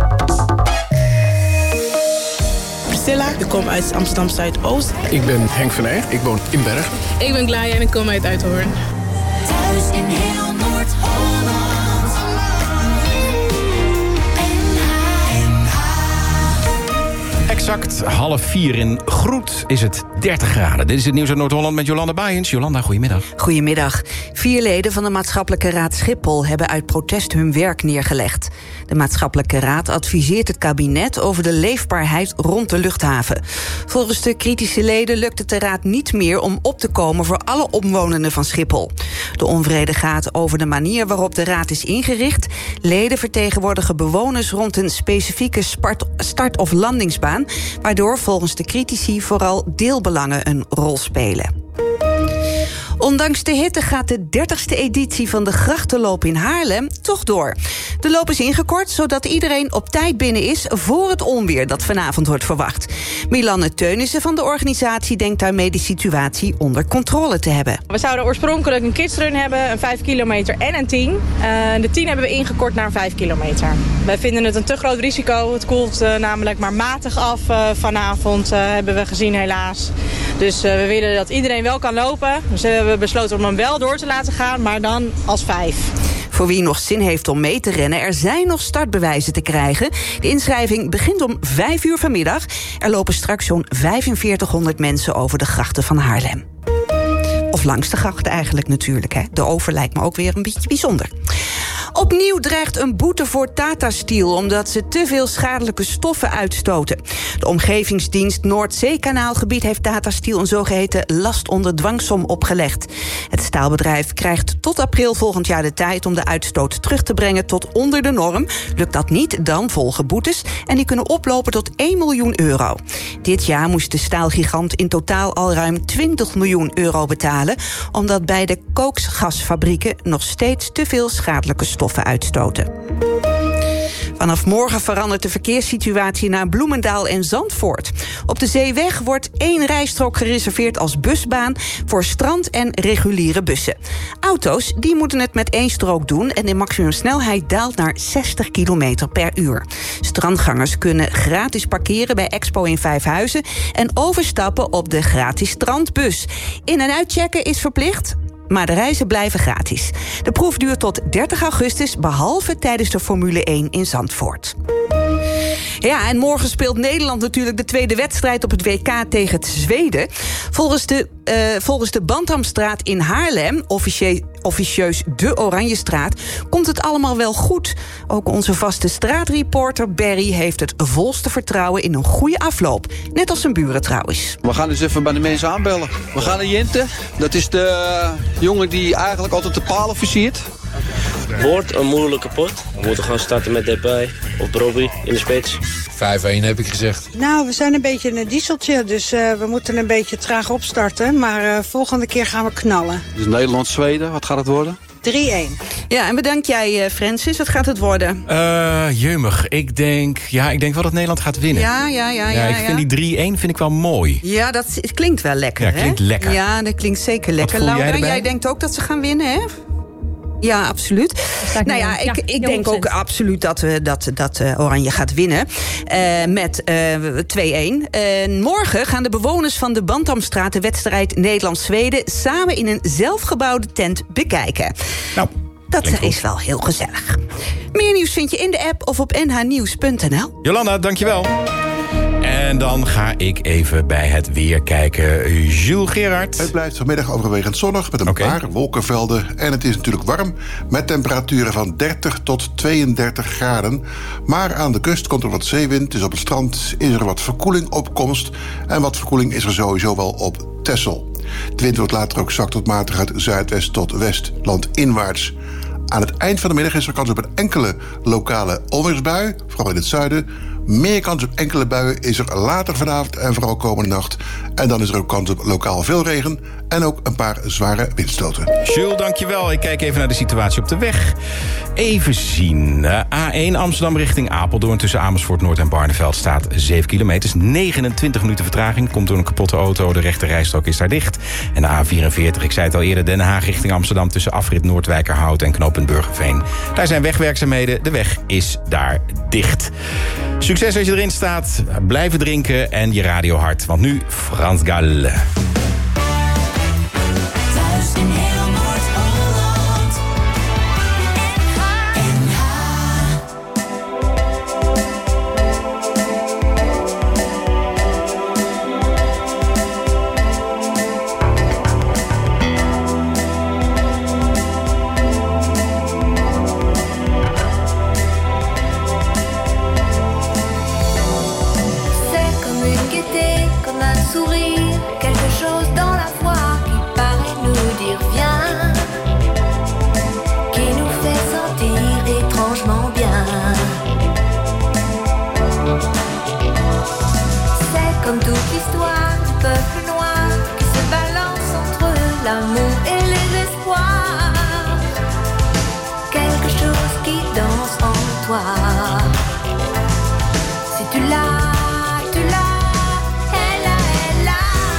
[SPEAKER 31] Priscilla, ik kom uit Amsterdam Zuidoost.
[SPEAKER 32] Ik ben Henk van Eyck, ik woon in Berg.
[SPEAKER 31] Ik ben Glaia en ik kom uit Uithoorn.
[SPEAKER 10] Thuis in heel Noord-Holland.
[SPEAKER 11] Exact half vier in Groet is het dertig graden. Dit is het nieuws uit Noord-Holland met Jolanda Baaiens. Jolanda, goedemiddag.
[SPEAKER 12] Goedemiddag. Vier leden van de Maatschappelijke Raad Schiphol hebben uit protest hun werk neergelegd. De Maatschappelijke Raad adviseert het kabinet over de leefbaarheid rond de luchthaven. Volgens de kritische leden lukt het de Raad niet meer om op te komen voor alle omwonenden van Schiphol. De onvrede gaat over de manier waarop de Raad is ingericht. Leden vertegenwoordigen bewoners rond een specifieke start- of landingsbaan, waardoor volgens de critici vooral deelbelangen een rol spelen. Ondanks de hitte gaat de dertigste editie van de Grachtenloop in Haarlem toch door. De loop is ingekort, zodat iedereen op tijd binnen is voor het onweer dat vanavond wordt verwacht. Milanne Teunissen van de organisatie denkt daarmee de situatie onder controle te hebben.
[SPEAKER 33] We zouden oorspronkelijk een kidsrun hebben, een vijf kilometer en een tien. Uh, de tien hebben we ingekort naar een vijf kilometer. Wij vinden het een te groot risico. Het koelt uh, namelijk maar matig af uh, vanavond, uh, hebben we gezien helaas. Dus uh, we willen dat iedereen wel kan lopen. Dus we hebben besloten om hem wel door te laten gaan, maar dan als vijf.
[SPEAKER 12] Voor wie nog zin heeft om mee te rennen, er zijn nog startbewijzen te krijgen. De inschrijving begint om vijf uur vanmiddag. Er lopen straks zo'n vijfenveertighonderd mensen over de grachten van Haarlem. Of langs de grachten eigenlijk natuurlijk. Hè. De over lijkt me ook weer een beetje bijzonder. Opnieuw dreigt een boete voor Tata Steel omdat ze te veel schadelijke stoffen uitstoten. De Omgevingsdienst Noordzeekanaalgebied heeft Tata Steel een zogeheten last onder dwangsom opgelegd. Het staalbedrijf krijgt tot april volgend jaar de tijd om de uitstoot terug te brengen tot onder de norm. Lukt dat niet, dan volgen boetes en die kunnen oplopen tot één miljoen euro. Dit jaar moest de staalgigant in totaal al ruim twintig miljoen euro betalen, omdat bij de kooksgasfabrieken nog steeds te veel schadelijke stoffen uitstoten. Vanaf morgen verandert de verkeerssituatie naar Bloemendaal en Zandvoort. Op de Zeeweg wordt één rijstrook gereserveerd als busbaan voor strand- en reguliere bussen. Auto's die moeten het met één strook doen en de maximumsnelheid daalt naar zestig kilometer per uur. Strandgangers kunnen gratis parkeren bij Expo in Vijfhuizen en overstappen op de gratis strandbus. In- en uitchecken is verplicht, maar de reizen blijven gratis. De proef duurt tot dertig augustus, behalve tijdens de Formule één in Zandvoort. Ja, en morgen speelt Nederland natuurlijk de tweede wedstrijd op het W K tegen het Zweden. Volgens de, uh, volgens de Bantamstraat in Haarlem, officie- officieus de Oranjestraat, komt het allemaal wel goed. Ook onze vaste straatreporter Barry heeft het volste vertrouwen in een goede afloop. Net als zijn buren trouwens.
[SPEAKER 1] We gaan eens even bij de mensen aanbellen. We gaan naar Jente. Dat is de uh, jongen die eigenlijk altijd de palen versiert.
[SPEAKER 2] Wordt een moeilijke pot. We moeten gaan starten met Depay of Brobby in de spits.
[SPEAKER 3] vijf-één heb ik gezegd.
[SPEAKER 6] Nou, we zijn een beetje een dieseltje, dus uh, we moeten een beetje traag opstarten. Maar uh, volgende keer gaan we knallen.
[SPEAKER 1] Dus Nederland-Zweden, wat gaat het worden?
[SPEAKER 6] drie-één.
[SPEAKER 12] Ja, en bedankt jij, Francis. Wat gaat het worden?
[SPEAKER 11] Uh, jeumig. Ik denk, ja, ik denk wel dat Nederland gaat winnen.
[SPEAKER 12] Ja, ja, ja. ja,
[SPEAKER 11] ja ik
[SPEAKER 12] ja.
[SPEAKER 11] vind die drie-één vind ik wel mooi.
[SPEAKER 12] Ja, dat het klinkt wel lekker,
[SPEAKER 11] ja,
[SPEAKER 12] hè?
[SPEAKER 11] klinkt lekker.
[SPEAKER 12] Ja, dat klinkt zeker lekker.
[SPEAKER 11] Wat voel jij
[SPEAKER 12] Laura,
[SPEAKER 11] erbij?
[SPEAKER 12] jij denkt ook dat ze gaan winnen, hè? Ja, absoluut. Nou ja, ik,
[SPEAKER 7] Ja,
[SPEAKER 12] ik denk ook absoluut dat, we, dat, dat uh, Oranje gaat winnen. Uh, met uh, twee-één. Uh, morgen gaan de bewoners van de Bantamstraat de wedstrijd Nederland-Zweden samen in een zelfgebouwde tent bekijken.
[SPEAKER 11] Nou,
[SPEAKER 12] dat is wel heel gezellig. Meer nieuws vind je in de app of op n h nieuws punt n l.
[SPEAKER 11] Jolanda, dankjewel. En dan ga ik even bij het weer kijken. Jules Gerard.
[SPEAKER 8] Het blijft vanmiddag overwegend zonnig met een
[SPEAKER 11] okay.
[SPEAKER 8] paar wolkenvelden. En het is natuurlijk warm met temperaturen van dertig tot tweeëndertig graden. Maar aan de kust komt er wat zeewind. Dus op het strand is er wat verkoeling op komst. En wat verkoeling is er sowieso wel op Texel. De wind wordt later ook zwak tot matig uit zuidwest tot west, landinwaarts. Aan het eind van de middag is er kans op een enkele lokale onweersbui, vooral in het zuiden. Meer kans op enkele buien is er later vanavond en vooral komende nacht. En dan is er ook kans op lokaal veel regen en ook een paar zware windstoten.
[SPEAKER 11] Jules, dankjewel. Ik kijk even naar de situatie op de weg. Even zien. A één Amsterdam richting Apeldoorn tussen Amersfoort Noord en Barneveld staat zeven kilometer. negenentwintig minuten vertraging. Komt door een kapotte auto. De rechte rijstrook is daar dicht. En de A vierenveertig, ik zei het al eerder, Den Haag richting Amsterdam tussen afrit Noordwijkerhout en knooppunt Burgerveen. Daar zijn wegwerkzaamheden. De weg is daar dicht. Succes als je erin staat. Blijven drinken en je radio hard. Want nu Frans Gal.
[SPEAKER 10] Thuis in heel Noord-Holland. N H.
[SPEAKER 9] C'est comme une gaieté, comme un sourire, quelque chose dans la voix qui paraît nous dire viens, qui nous fait sentir étrangement bien. C'est comme toute l'histoire du peuple noir qui se balance entre l'amour et les espoirs, quelque chose qui danse en toi. Si tu l'as, tu l'as, elle a, elle a.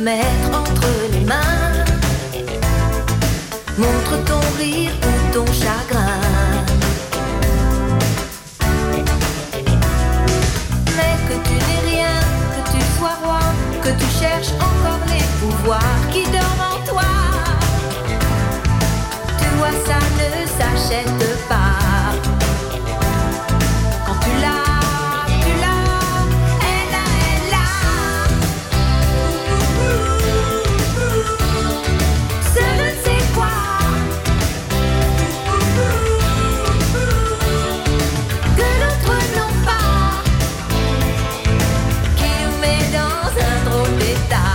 [SPEAKER 9] mettre entre les mains. Montre ton rire ou ton chagrin. Mais que tu n'es rien, que tu sois roi, que tu cherches encore les pouvoirs qui dorment en toi. Tu vois, ça ne s'achète pas. Quand tu l'as, tu l'as, elle a, elle a. Ce je ne sais quoi que d'autres n'ont pas, qui nous met dans un drôle d'état.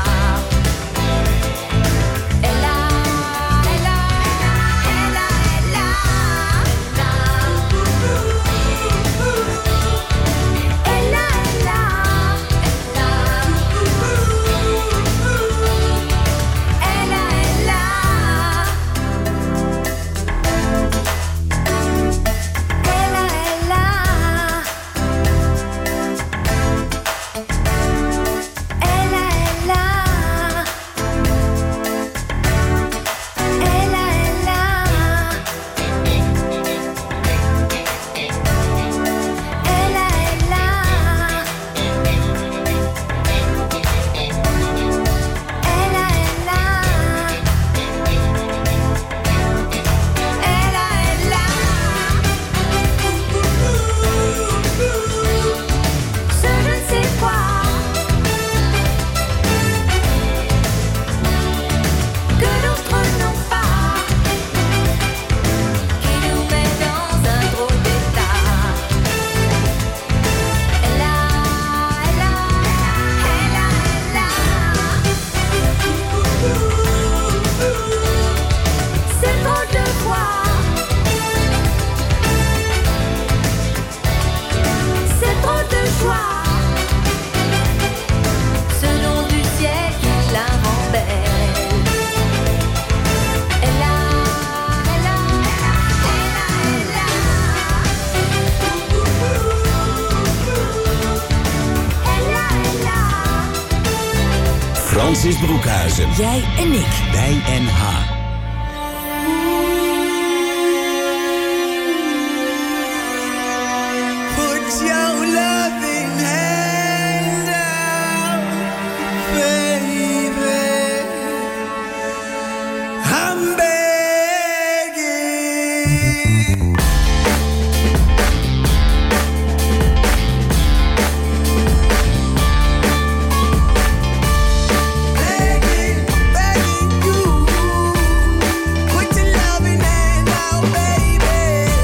[SPEAKER 9] Elle a, elle a, elle a, elle a, elle a. Elle a, elle a, elle a. Elle a, elle a. Elle a, elle a. Elle a, elle a. Elle a, elle a. Elle a, elle a. Elle a, elle a. Elle a, elle a. Ce je ne sais quoi que d'autres n'ont pas, qui nous met dans un drôle d'état. Elle a, elle a, elle a, elle a. C'est drôle de voir, c'est drôle de joie. Ce nom du ciel qui la rend belle. Elle a, elle a, elle a, elle a. Elle a, elle a.
[SPEAKER 4] Francis Broekhuizen.
[SPEAKER 5] Jij en ik.
[SPEAKER 4] Bij N H.
[SPEAKER 10] Put your loving hand out, baby. I'm begging. Begging, begging you. Put your loving hand out, baby.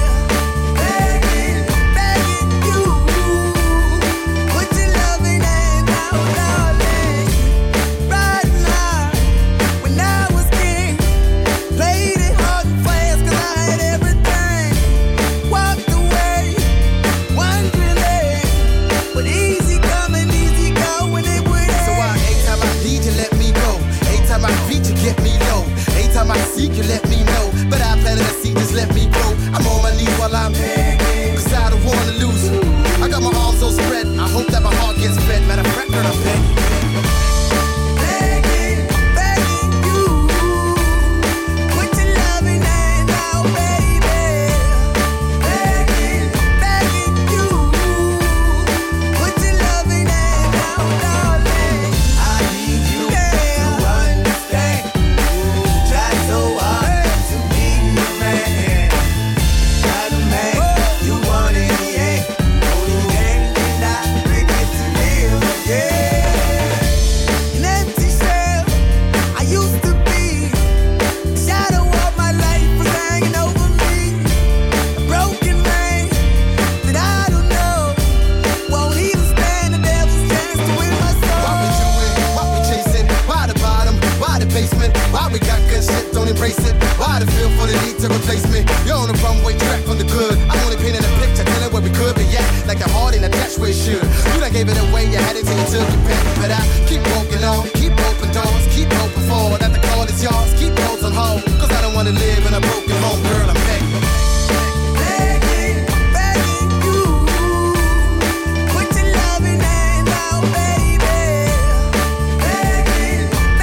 [SPEAKER 10] Begging, begging you. Put your loving hand out, darling. Right now, when I was king, played it hard and fast 'cause I had everything. Walked away, wondering, but easy coming, easy going, it would end.
[SPEAKER 7] So I, every time I need you, let me go. Every time I beat you, get me low. Every time I seek you, let me know. But I planted a seed, just let me grow. I'm on my knees while I'm begging, 'cause I don't wanna lose you. I got my arms so spread, I hope that my heart gets fed. Matter of fact, girl, I'm begging.
[SPEAKER 10] Begging, begging you. Put your loving hand out, baby. Begging, begging you. Put your loving hand out, darling. I need you to understand. Try so hard to be your man. Not a man you want in the end. Only man and I bring it to live again. An empty shell I used to be. Shadow of my life was hanging over me. A broken man that I don't know. Won't even stand the devil's chance to win my soul.
[SPEAKER 7] Why we doing? Why we chasing? Why the bottom? Why the basement? Why we got good shit, don't embrace it? Why the feel for the need to replace me? You're on the runway track from the good. I'm only painting a picture, telling where we could be at. Like a heart in a dash where it should. You done gave it away, you had it till you took your pick. But I keep walking on, keep open doors, keep hoping for that the call is yours. Keep those on hold, 'cause I don't wanna live in a broken home, girl, I'm begging.
[SPEAKER 10] Begging, begging you. Put your loving hand out, baby. Begging,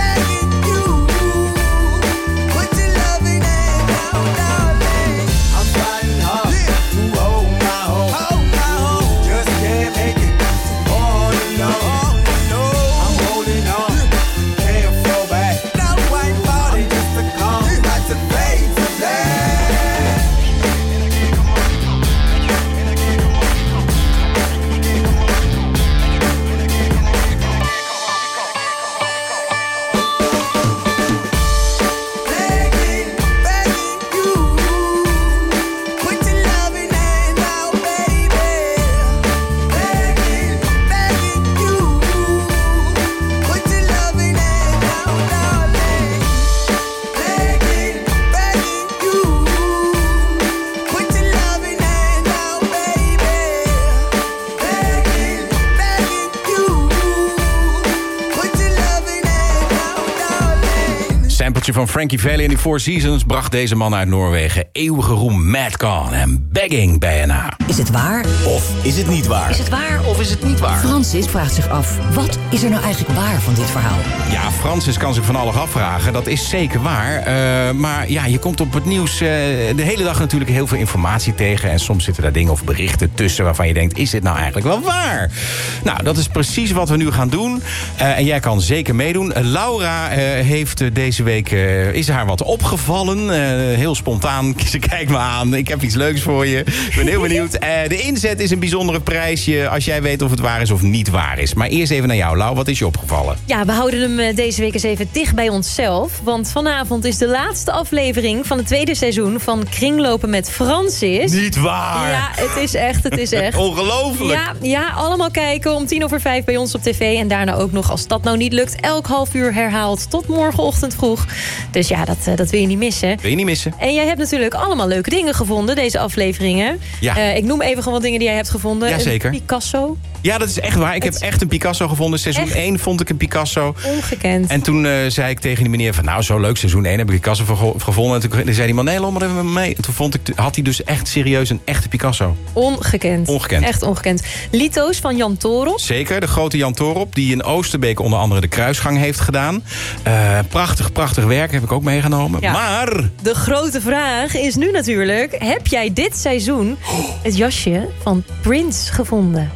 [SPEAKER 11] Sampletje van Frankie Valli en die Four Seasons bracht deze man uit Noorwegen eeuwige roem Madcon en Begging bij N H.
[SPEAKER 5] Is het waar?
[SPEAKER 4] Of is het niet waar?
[SPEAKER 5] Is het waar of is het niet waar? Francis vraagt zich af, wat is er nou eigenlijk waar van dit verhaal?
[SPEAKER 11] Ja, Francis kan zich van alles afvragen. Dat is zeker waar. Uh, maar ja, je komt op het nieuws uh, de hele dag natuurlijk heel veel informatie tegen. En soms zitten daar dingen of berichten tussen waarvan je denkt, is dit nou eigenlijk wel waar? Nou, dat is precies wat we nu gaan doen. Uh, en jij kan zeker meedoen. Uh, Laura uh, heeft uh, deze week, uh, is haar wat opgevallen. Uh, heel spontaan. Ze kijkt me aan. Ik heb iets leuks voor je. Ik ben heel benieuwd. Uh, de inzet is een bijzondere prijsje als jij weet of het waar is of niet waar is. Maar eerst even naar jou, Lau. Wat is je opgevallen?
[SPEAKER 13] Ja, we houden hem deze week eens even dicht bij onszelf. Want vanavond is de laatste aflevering van het tweede seizoen van Kringlopen met Francis.
[SPEAKER 11] Niet waar!
[SPEAKER 13] Ja, het is echt, het is echt.
[SPEAKER 11] Ongelooflijk!
[SPEAKER 13] Ja, ja, allemaal kijken om tien over vijf bij ons op tv. En daarna ook nog, als dat nou niet lukt, elk half uur herhaald tot morgenochtend vroeg. Dus ja, dat, dat wil je niet missen.
[SPEAKER 11] Wil je niet missen.
[SPEAKER 13] En jij hebt natuurlijk allemaal leuke dingen gevonden, deze afleveringen.
[SPEAKER 11] Ja.
[SPEAKER 13] Uh, ik noem even gewoon wat dingen die jij hebt gevonden.
[SPEAKER 11] Ja, zeker.
[SPEAKER 13] Een Picasso.
[SPEAKER 11] Ja, dat is echt waar. Ik
[SPEAKER 13] het...
[SPEAKER 11] heb echt een Picasso gevonden. Seizoen echt? één vond ik een Picasso.
[SPEAKER 13] Ongekend.
[SPEAKER 11] En toen uh, zei ik tegen die meneer van, nou, zo leuk, seizoen één heb ik een Picasso gevonden. En toen zei die man, nee, loop maar even met me mee. En toen vond ik, had hij dus echt serieus een echte Picasso.
[SPEAKER 13] Ongekend.
[SPEAKER 11] Ongekend.
[SPEAKER 13] Echt ongekend. Lito's van Jan Toorop.
[SPEAKER 11] Zeker, de grote Jan Toorop, die in Oosterbeek onder andere de kruisgang heeft gedaan. Uh, prachtig, prachtig werk heb ik ook meegenomen. Ja. Maar
[SPEAKER 13] de grote vraag is nu natuurlijk, heb jij dit seizoen het jasje van Prince gevonden?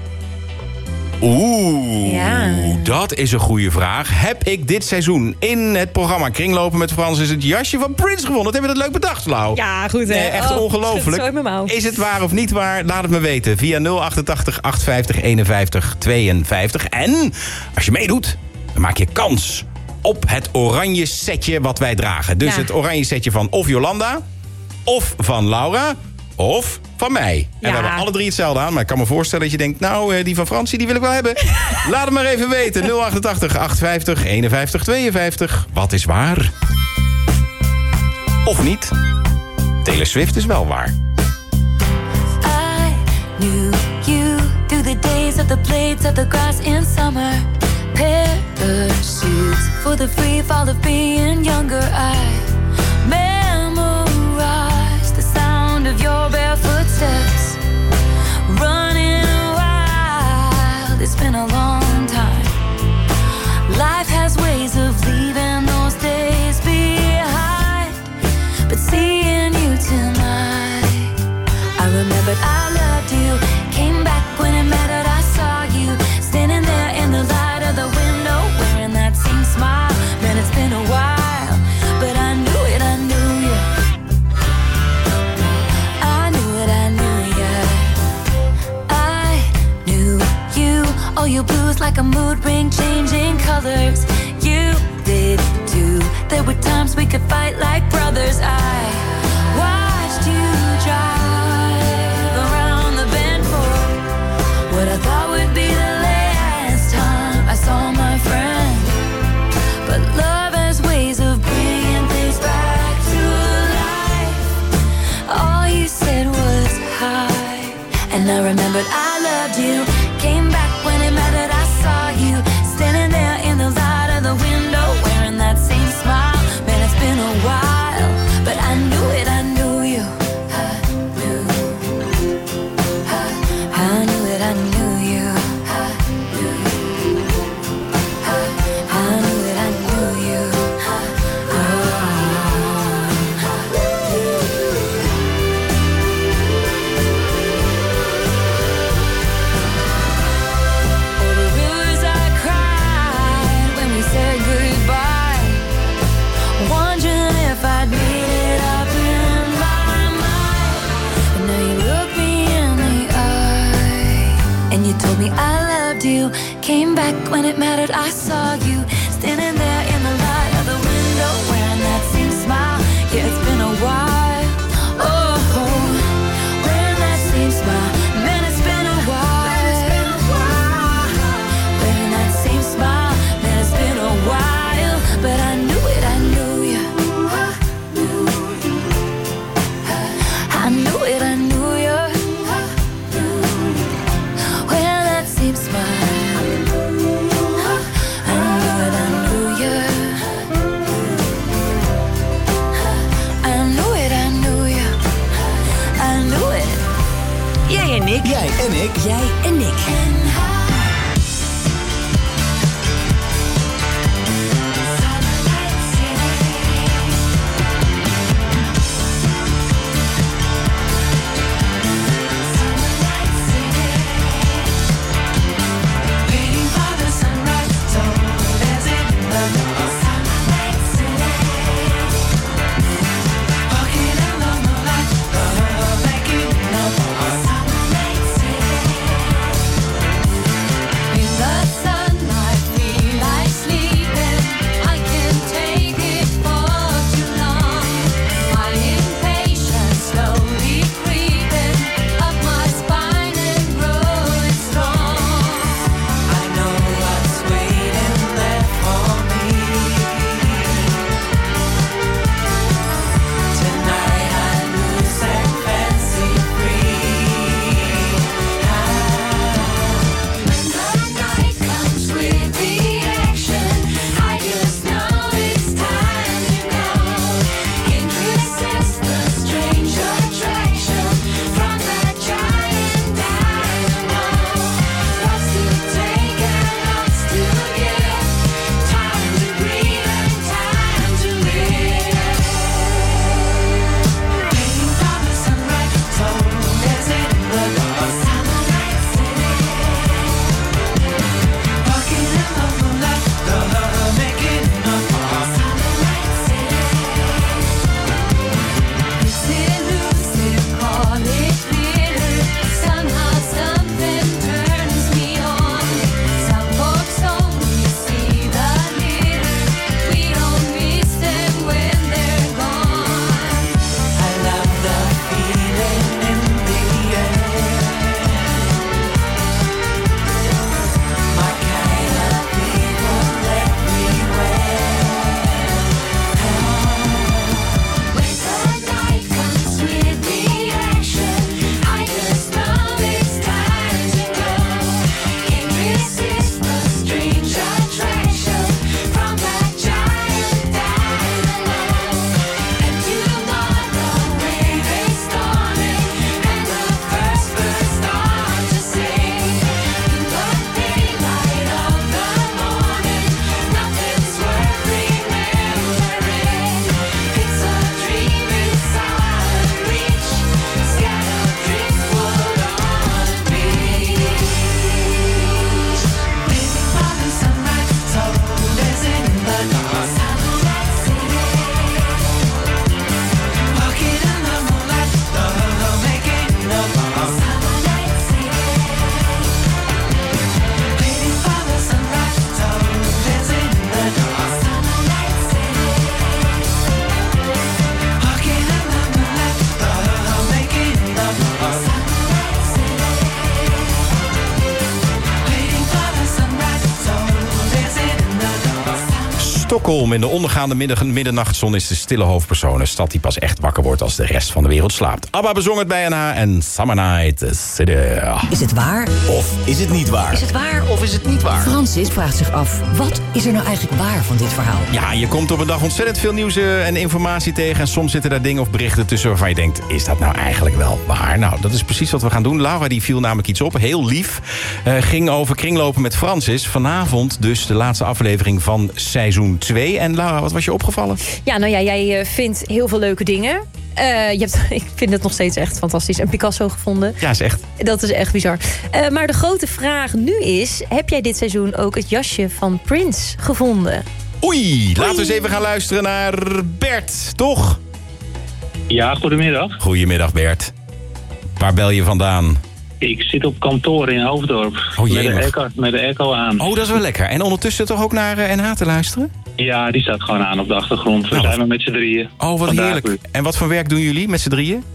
[SPEAKER 11] Oeh,
[SPEAKER 13] ja.
[SPEAKER 11] Dat is een goede vraag. Heb ik dit seizoen in het programma Kringlopen met Francis het jasje van Prince gevonden? Wat hebben we dat leuk bedacht, Lau?
[SPEAKER 13] Ja, goed hè.
[SPEAKER 11] Nee, echt
[SPEAKER 13] oh,
[SPEAKER 11] ongelooflijk. Is het waar of niet waar? Laat het me weten. Via nul achtentachtig achtenvijftig eenenvijftig tweeënvijftig. En als je meedoet, dan maak je kans op het oranje setje wat wij dragen. Dus ja. Het oranje setje van of Jolanda, of van Laura, of van mij. En ja. We hebben alle drie hetzelfde aan. Maar ik kan me voorstellen dat je denkt, nou, die van Fransie, die wil ik wel hebben. Laat het maar even weten. nul achtentachtig achtenvijftig eenenvijftig tweeënvijftig. Wat is waar? Of niet? Taylor Swift is wel waar.
[SPEAKER 9] I knew you through the days of the blades of the grass in summer. Parachutes for the free fall of being younger. I memorized the sound of your bare footsteps. Running wild, it's been a long time. Life has ways of leaving those days behind. But seeing you tonight, I remembered I loved you. Came back when it mattered, I saw you standing there in the light of the window, wearing that same smile. Man, it's been a while, but I knew it, I knew you. I knew it, I knew you. I knew you. Oh, your blues like a mood ring, changing colors. You did too. There were times we could fight like brothers. I watched you drive around the bend for what I thought would be the last time I saw my friend. But love has ways of bringing things back to life. All you said was hi, and I remembered I loved you. Came back when it mattered, I saw you standing there in the light of the window, wearing that same smile. Man, it's been a while, but I knew it, I knew you. I knew, I, I knew it, I knew you. I knew, I, I knew it, I knew you. Oh, oh, the rivers I cried when we said goodbye, wondering if I'd made it up in my mind. And now you look me in the eye, and you told me I loved you. Came back when it mattered, I saw you standing there in the light of the window, wearing that same smile. Yeah, it's been a while. Oh, wearing that same smile. Man, it's been a while. Wearing that same smile. Man, it's been a while. But I knew it, I knew you. I knew it, I knew you. Wearing that same smile. I knew it, I knew you.
[SPEAKER 4] Jij en ik.
[SPEAKER 5] Jij en ik.
[SPEAKER 11] Stockholm in de ondergaande middag- middernachtzon is de stille hoofdpersoon. Een stad die pas echt wakker wordt als de rest van de wereld slaapt. ABBA bezong het bij N H en Summer Night City.
[SPEAKER 5] Is het waar?
[SPEAKER 4] Of is het niet waar?
[SPEAKER 5] Is het waar of is het niet waar? Francis vraagt zich af, wat is er nou eigenlijk waar van dit verhaal?
[SPEAKER 11] Ja, je komt op een dag ontzettend veel nieuws uh, en informatie tegen. En soms zitten daar dingen of berichten tussen waarvan je denkt, is dat nou eigenlijk wel waar? Nou, dat is precies wat we gaan doen. Laura die viel namelijk iets op, heel lief. Uh, ging over kringlopen met Francis. Vanavond dus de laatste aflevering van seizoen twee. En Laura, wat was je opgevallen?
[SPEAKER 13] Ja, nou ja, jij uh, vindt heel veel leuke dingen. Uh, je hebt, ik vind het nog steeds echt fantastisch. Een Picasso gevonden.
[SPEAKER 11] Ja, is echt.
[SPEAKER 13] Dat is echt bizar. Uh, maar de grote vraag nu is, heb jij dit seizoen ook het jasje van Prince gevonden?
[SPEAKER 11] Oei, laten we eens even gaan luisteren naar Bert, toch?
[SPEAKER 14] Ja, goedemiddag.
[SPEAKER 11] Goedemiddag, Bert. Waar bel je vandaan?
[SPEAKER 14] Ik zit op kantoor in Hoofddorp.
[SPEAKER 11] Oh,
[SPEAKER 14] met, de airco, met de airco aan.
[SPEAKER 11] Oh, dat is wel lekker. En ondertussen toch ook naar uh, N H te luisteren?
[SPEAKER 14] Ja, die staat gewoon aan op de achtergrond. We
[SPEAKER 11] nou,
[SPEAKER 14] zijn er met z'n drieën.
[SPEAKER 11] Oh, wat Vandaag heerlijk. En wat voor werk doen jullie met z'n drieën?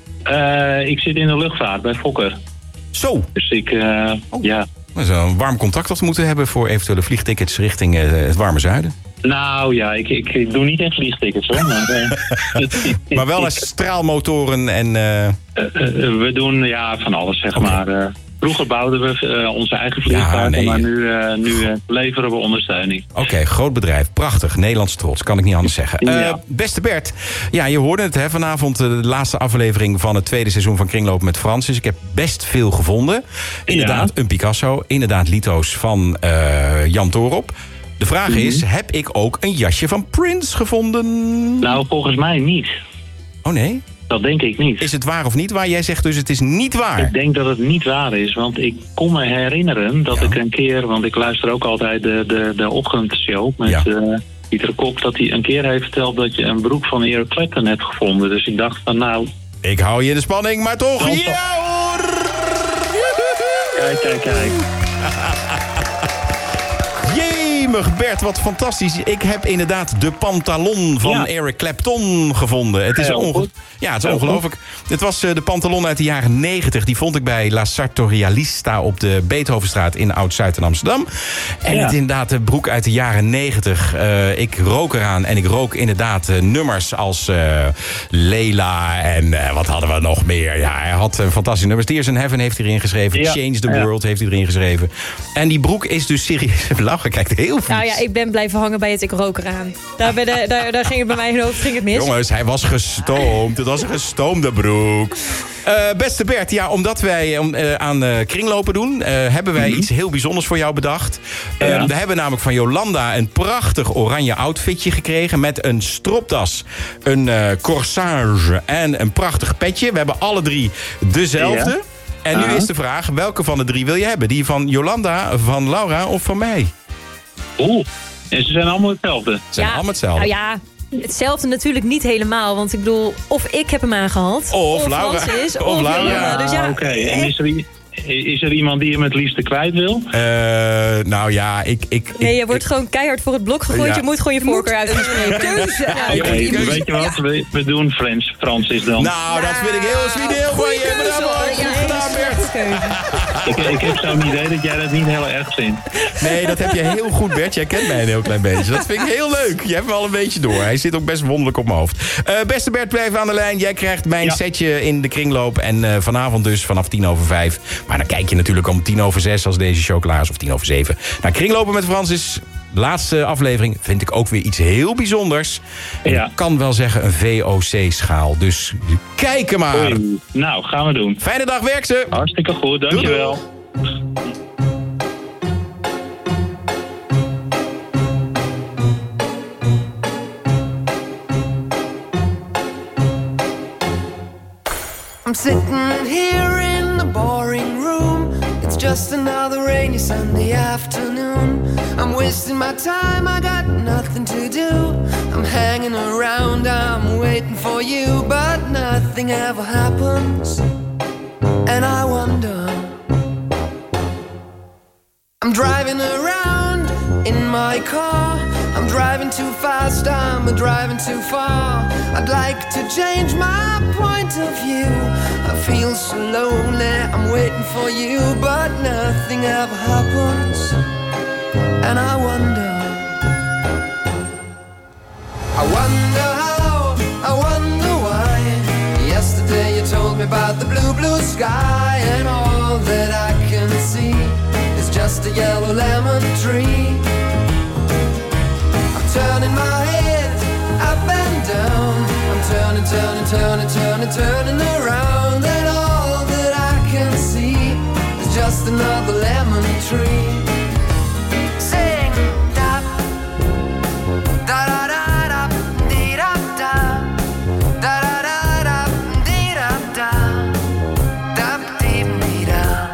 [SPEAKER 14] Uh, ik zit in de luchtvaart bij Fokker.
[SPEAKER 11] Zo.
[SPEAKER 14] Dus ik, uh, oh. ja.
[SPEAKER 11] Dat is een warm contact dat we moeten hebben voor eventuele vliegtickets richting uh, het warme zuiden.
[SPEAKER 14] Nou ja, ik, ik, ik doe niet echt vliegtickets hoor. Maar,
[SPEAKER 11] uh, maar wel eens straalmotoren en... Uh...
[SPEAKER 14] Uh, uh, we doen ja van alles zeg okay. maar. Uh, Vroeger bouwden we uh, onze eigen vliegtuigen, ja, nee. maar nu, uh, nu uh, leveren we ondersteuning.
[SPEAKER 11] Oké, okay, groot bedrijf. Prachtig. Nederlands trots, kan ik niet anders zeggen. Uh, ja. Beste Bert, ja, je hoorde het hè, vanavond de laatste aflevering van het tweede seizoen van Kringlopen met Francis. Ik heb best veel gevonden. Inderdaad, ja. een Picasso. Inderdaad, lito's van uh, Jan Toorop. De vraag mm-hmm. is, heb ik ook een jasje van Prince gevonden?
[SPEAKER 14] Nou, volgens mij niet.
[SPEAKER 11] Oh nee?
[SPEAKER 14] Dat denk ik niet.
[SPEAKER 11] Is het waar of niet waar? Jij zegt dus het is niet waar.
[SPEAKER 14] Ik denk dat het niet waar is, want ik kon me herinneren dat ja. ik een keer... want ik luister ook altijd de, de, de ochtendshow met ja. uh, Pieter Kok... dat hij een keer heeft verteld dat je een broek van Eric Clapton hebt gevonden. Dus ik dacht van nou...
[SPEAKER 11] Ik hou je in de spanning, maar toch... Ja, ja hoor!
[SPEAKER 14] Kijk, kijk, kijk.
[SPEAKER 11] Jemig Bert, wat fantastisch. Ik heb inderdaad de pantalon van ja. Eric Clapton gevonden. Het is, onge- ja, het is ongelooflijk. Het was uh, de pantalon uit de jaren negentig. Die vond ik bij La Sartorialista op de Beethovenstraat in Oud-Zuid in Amsterdam. En ja. het is inderdaad de broek uit de jaren negentig. Uh, ik rook eraan en ik rook inderdaad uh, nummers als uh, Leila en uh, wat hadden we nog meer. Ja, hij had uh, fantastische nummers. Tears in Heaven heeft hij erin geschreven. Ja. Change the World ja. heeft hij erin geschreven. En die broek is dus serieus... Lachen kijkt heel vies.
[SPEAKER 13] Nou ja, ik ben blijven hangen bij het ik rook eraan. Daar, bij de, daar, daar ging het bij mij in hoofd ging het mis.
[SPEAKER 11] Jongens, hij was gestoomd. Het was een gestoomde broek. Uh, beste Bert, ja, omdat wij uh, aan uh, kringlopen doen... Uh, hebben wij mm-hmm. iets heel bijzonders voor jou bedacht. Uh, ja. We hebben namelijk van Jolanda een prachtig oranje outfitje gekregen... met een stropdas, een uh, corsage en een prachtig petje. We hebben alle drie dezelfde. Ja. En nu uh-huh. is de vraag, welke van de drie wil je hebben? Die van Jolanda, van Laura of van mij?
[SPEAKER 14] Oeh, en ze zijn allemaal hetzelfde. Ze
[SPEAKER 11] zijn
[SPEAKER 13] ja,
[SPEAKER 11] allemaal hetzelfde.
[SPEAKER 13] Nou ja, hetzelfde natuurlijk niet helemaal. Want ik bedoel, of ik heb hem aangehad.
[SPEAKER 11] Of, of Laura.
[SPEAKER 13] Francis,
[SPEAKER 11] of,
[SPEAKER 13] of
[SPEAKER 11] Laura.
[SPEAKER 13] Jolanda. Dus ja,
[SPEAKER 14] Oké, okay. En is er, is er iemand die hem het liefste kwijt wil?
[SPEAKER 11] Uh, nou ja, ik... ik
[SPEAKER 13] nee, je wordt
[SPEAKER 11] ik,
[SPEAKER 13] gewoon keihard voor het blok gegooid. Ja. Je moet gewoon je voorkeur uitspreken.
[SPEAKER 14] Keuze. Ja, ja, okay, je weet je wat? Ja. We, we doen Frans, Francis dan.
[SPEAKER 11] Nou, dat vind ik heel fideel van je. Bravo, goed gedaan, Bert.
[SPEAKER 14] ik, ik heb zo'n idee dat jij dat niet heel erg vindt.
[SPEAKER 11] Nee, dat heb je heel goed, Bert. Jij kent mij een heel klein beetje. Dat vind ik heel leuk. Je hebt me al een beetje door. Hij zit ook best wonderlijk op mijn hoofd. Uh, beste Bert, blijf aan de lijn. Jij krijgt mijn ja. setje in de kringloop. En uh, vanavond dus vanaf tien over vijf. Maar dan kijk je natuurlijk om tien over zes als deze show klaar is. Of tien over zeven. Nou, kringlopen met Francis. Laatste aflevering vind ik ook weer iets heel bijzonders. En ja. ik kan wel zeggen een V O C-schaal. Dus kijk maar.
[SPEAKER 14] Oei. Nou, gaan we doen.
[SPEAKER 11] Fijne dag, werk ze.
[SPEAKER 14] Hartstikke goed, dankjewel.
[SPEAKER 10] I'm sitting here in the boring room. It's just another rainy Sunday afternoon. I'm wasting my time, I got nothing to do. I'm hanging around, I'm waiting for you, but nothing ever happens. And I wonder, I'm driving around in my car. I'm driving too fast, I'm driving too far. I'd like to change my point of view. I feel so lonely, I'm waiting for you, but nothing ever happens. And I wonder, I wonder how, I wonder why. Yesterday you told me about the blue, blue sky, and all that I can see is just a yellow lemon tree. I'm turning my head up and down. I'm turning, turning, turning, turning, turning around, and all that I can see is just another lemon tree. Sing da da da da da dee da da da da da da dee da da da dee dee da.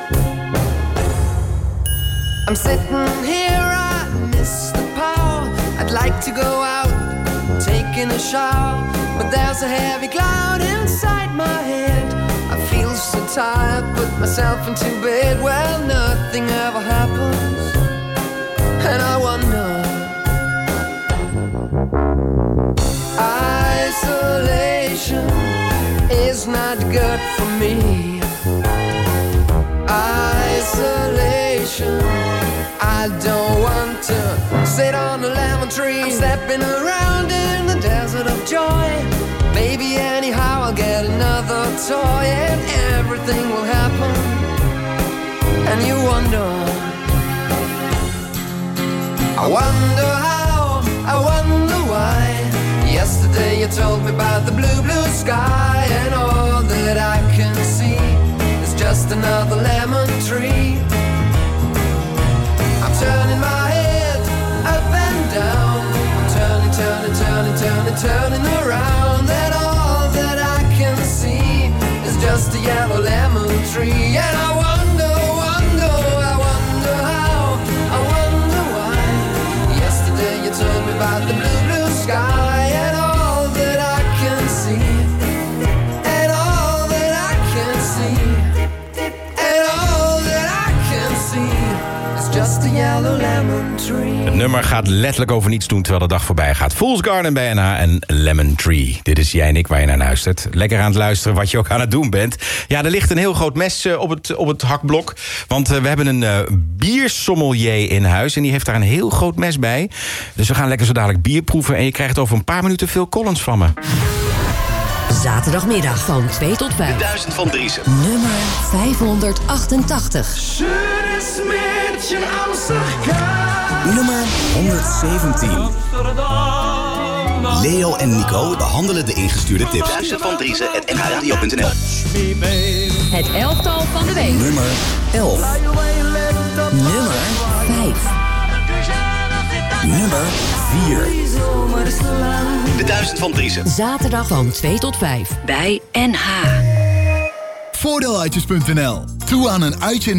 [SPEAKER 10] I'm sitting here, I miss the power. I'd like to go out, taking a shower, but there's a heavy cloud inside my head. I feel so tired, put myself into bed. Well, nothing ever happens, and I wonder, isolation is not good for me. Isolation, I don't want to sit on a lemon tree. I'm stepping around in the desert of joy. Maybe anyhow I'll get another toy and everything will happen
[SPEAKER 15] wonder how, I wonder why. Yesterday you told me about the blue, blue sky, and all that I can see is just another lemon tree. I'm turning my head up and down, I'm turning, turning, turning, turning, turning around, and all that I can see is just a yellow lemon tree. And I wonder, wonder, I wonder how, I wonder why. Yesterday you told me about the blue, blue sky, and all that I can see, and all that I can see, and all that I can see is just a yellow lemon tree.
[SPEAKER 11] Het nummer gaat letterlijk over niets doen terwijl de dag voorbij gaat. Fool's Garden bij N H en Lemon Tree. Dit is Jij en ik waar je naar luistert. Lekker aan het luisteren wat je ook aan het doen bent. Ja, er ligt een heel groot mes uh, op, het, op het hakblok. Want uh, we hebben een uh, biersommelier in huis en die heeft daar een heel groot mes bij. Dus we gaan lekker zo dadelijk bier proeven en je krijgt over een paar minuten Phil Collins van me.
[SPEAKER 5] Zaterdagmiddag van twee tot vijf.
[SPEAKER 4] De duizend van Driessen.
[SPEAKER 5] Nummer vijfhonderdachtentachtig.
[SPEAKER 4] Nummer honderdzeventien. Leo en Nico behandelen de ingestuurde tips. duizend van Driessen, het n h radio punt n l.
[SPEAKER 5] Het elftal van de week.
[SPEAKER 4] Nummer elf.
[SPEAKER 5] Nummer vijf.
[SPEAKER 4] Nummer vier. De duizend van Driessen.
[SPEAKER 5] Zaterdag van twee tot vijf. Bij N H.
[SPEAKER 16] Voordeeluitjes punt n l. Toe aan een uitje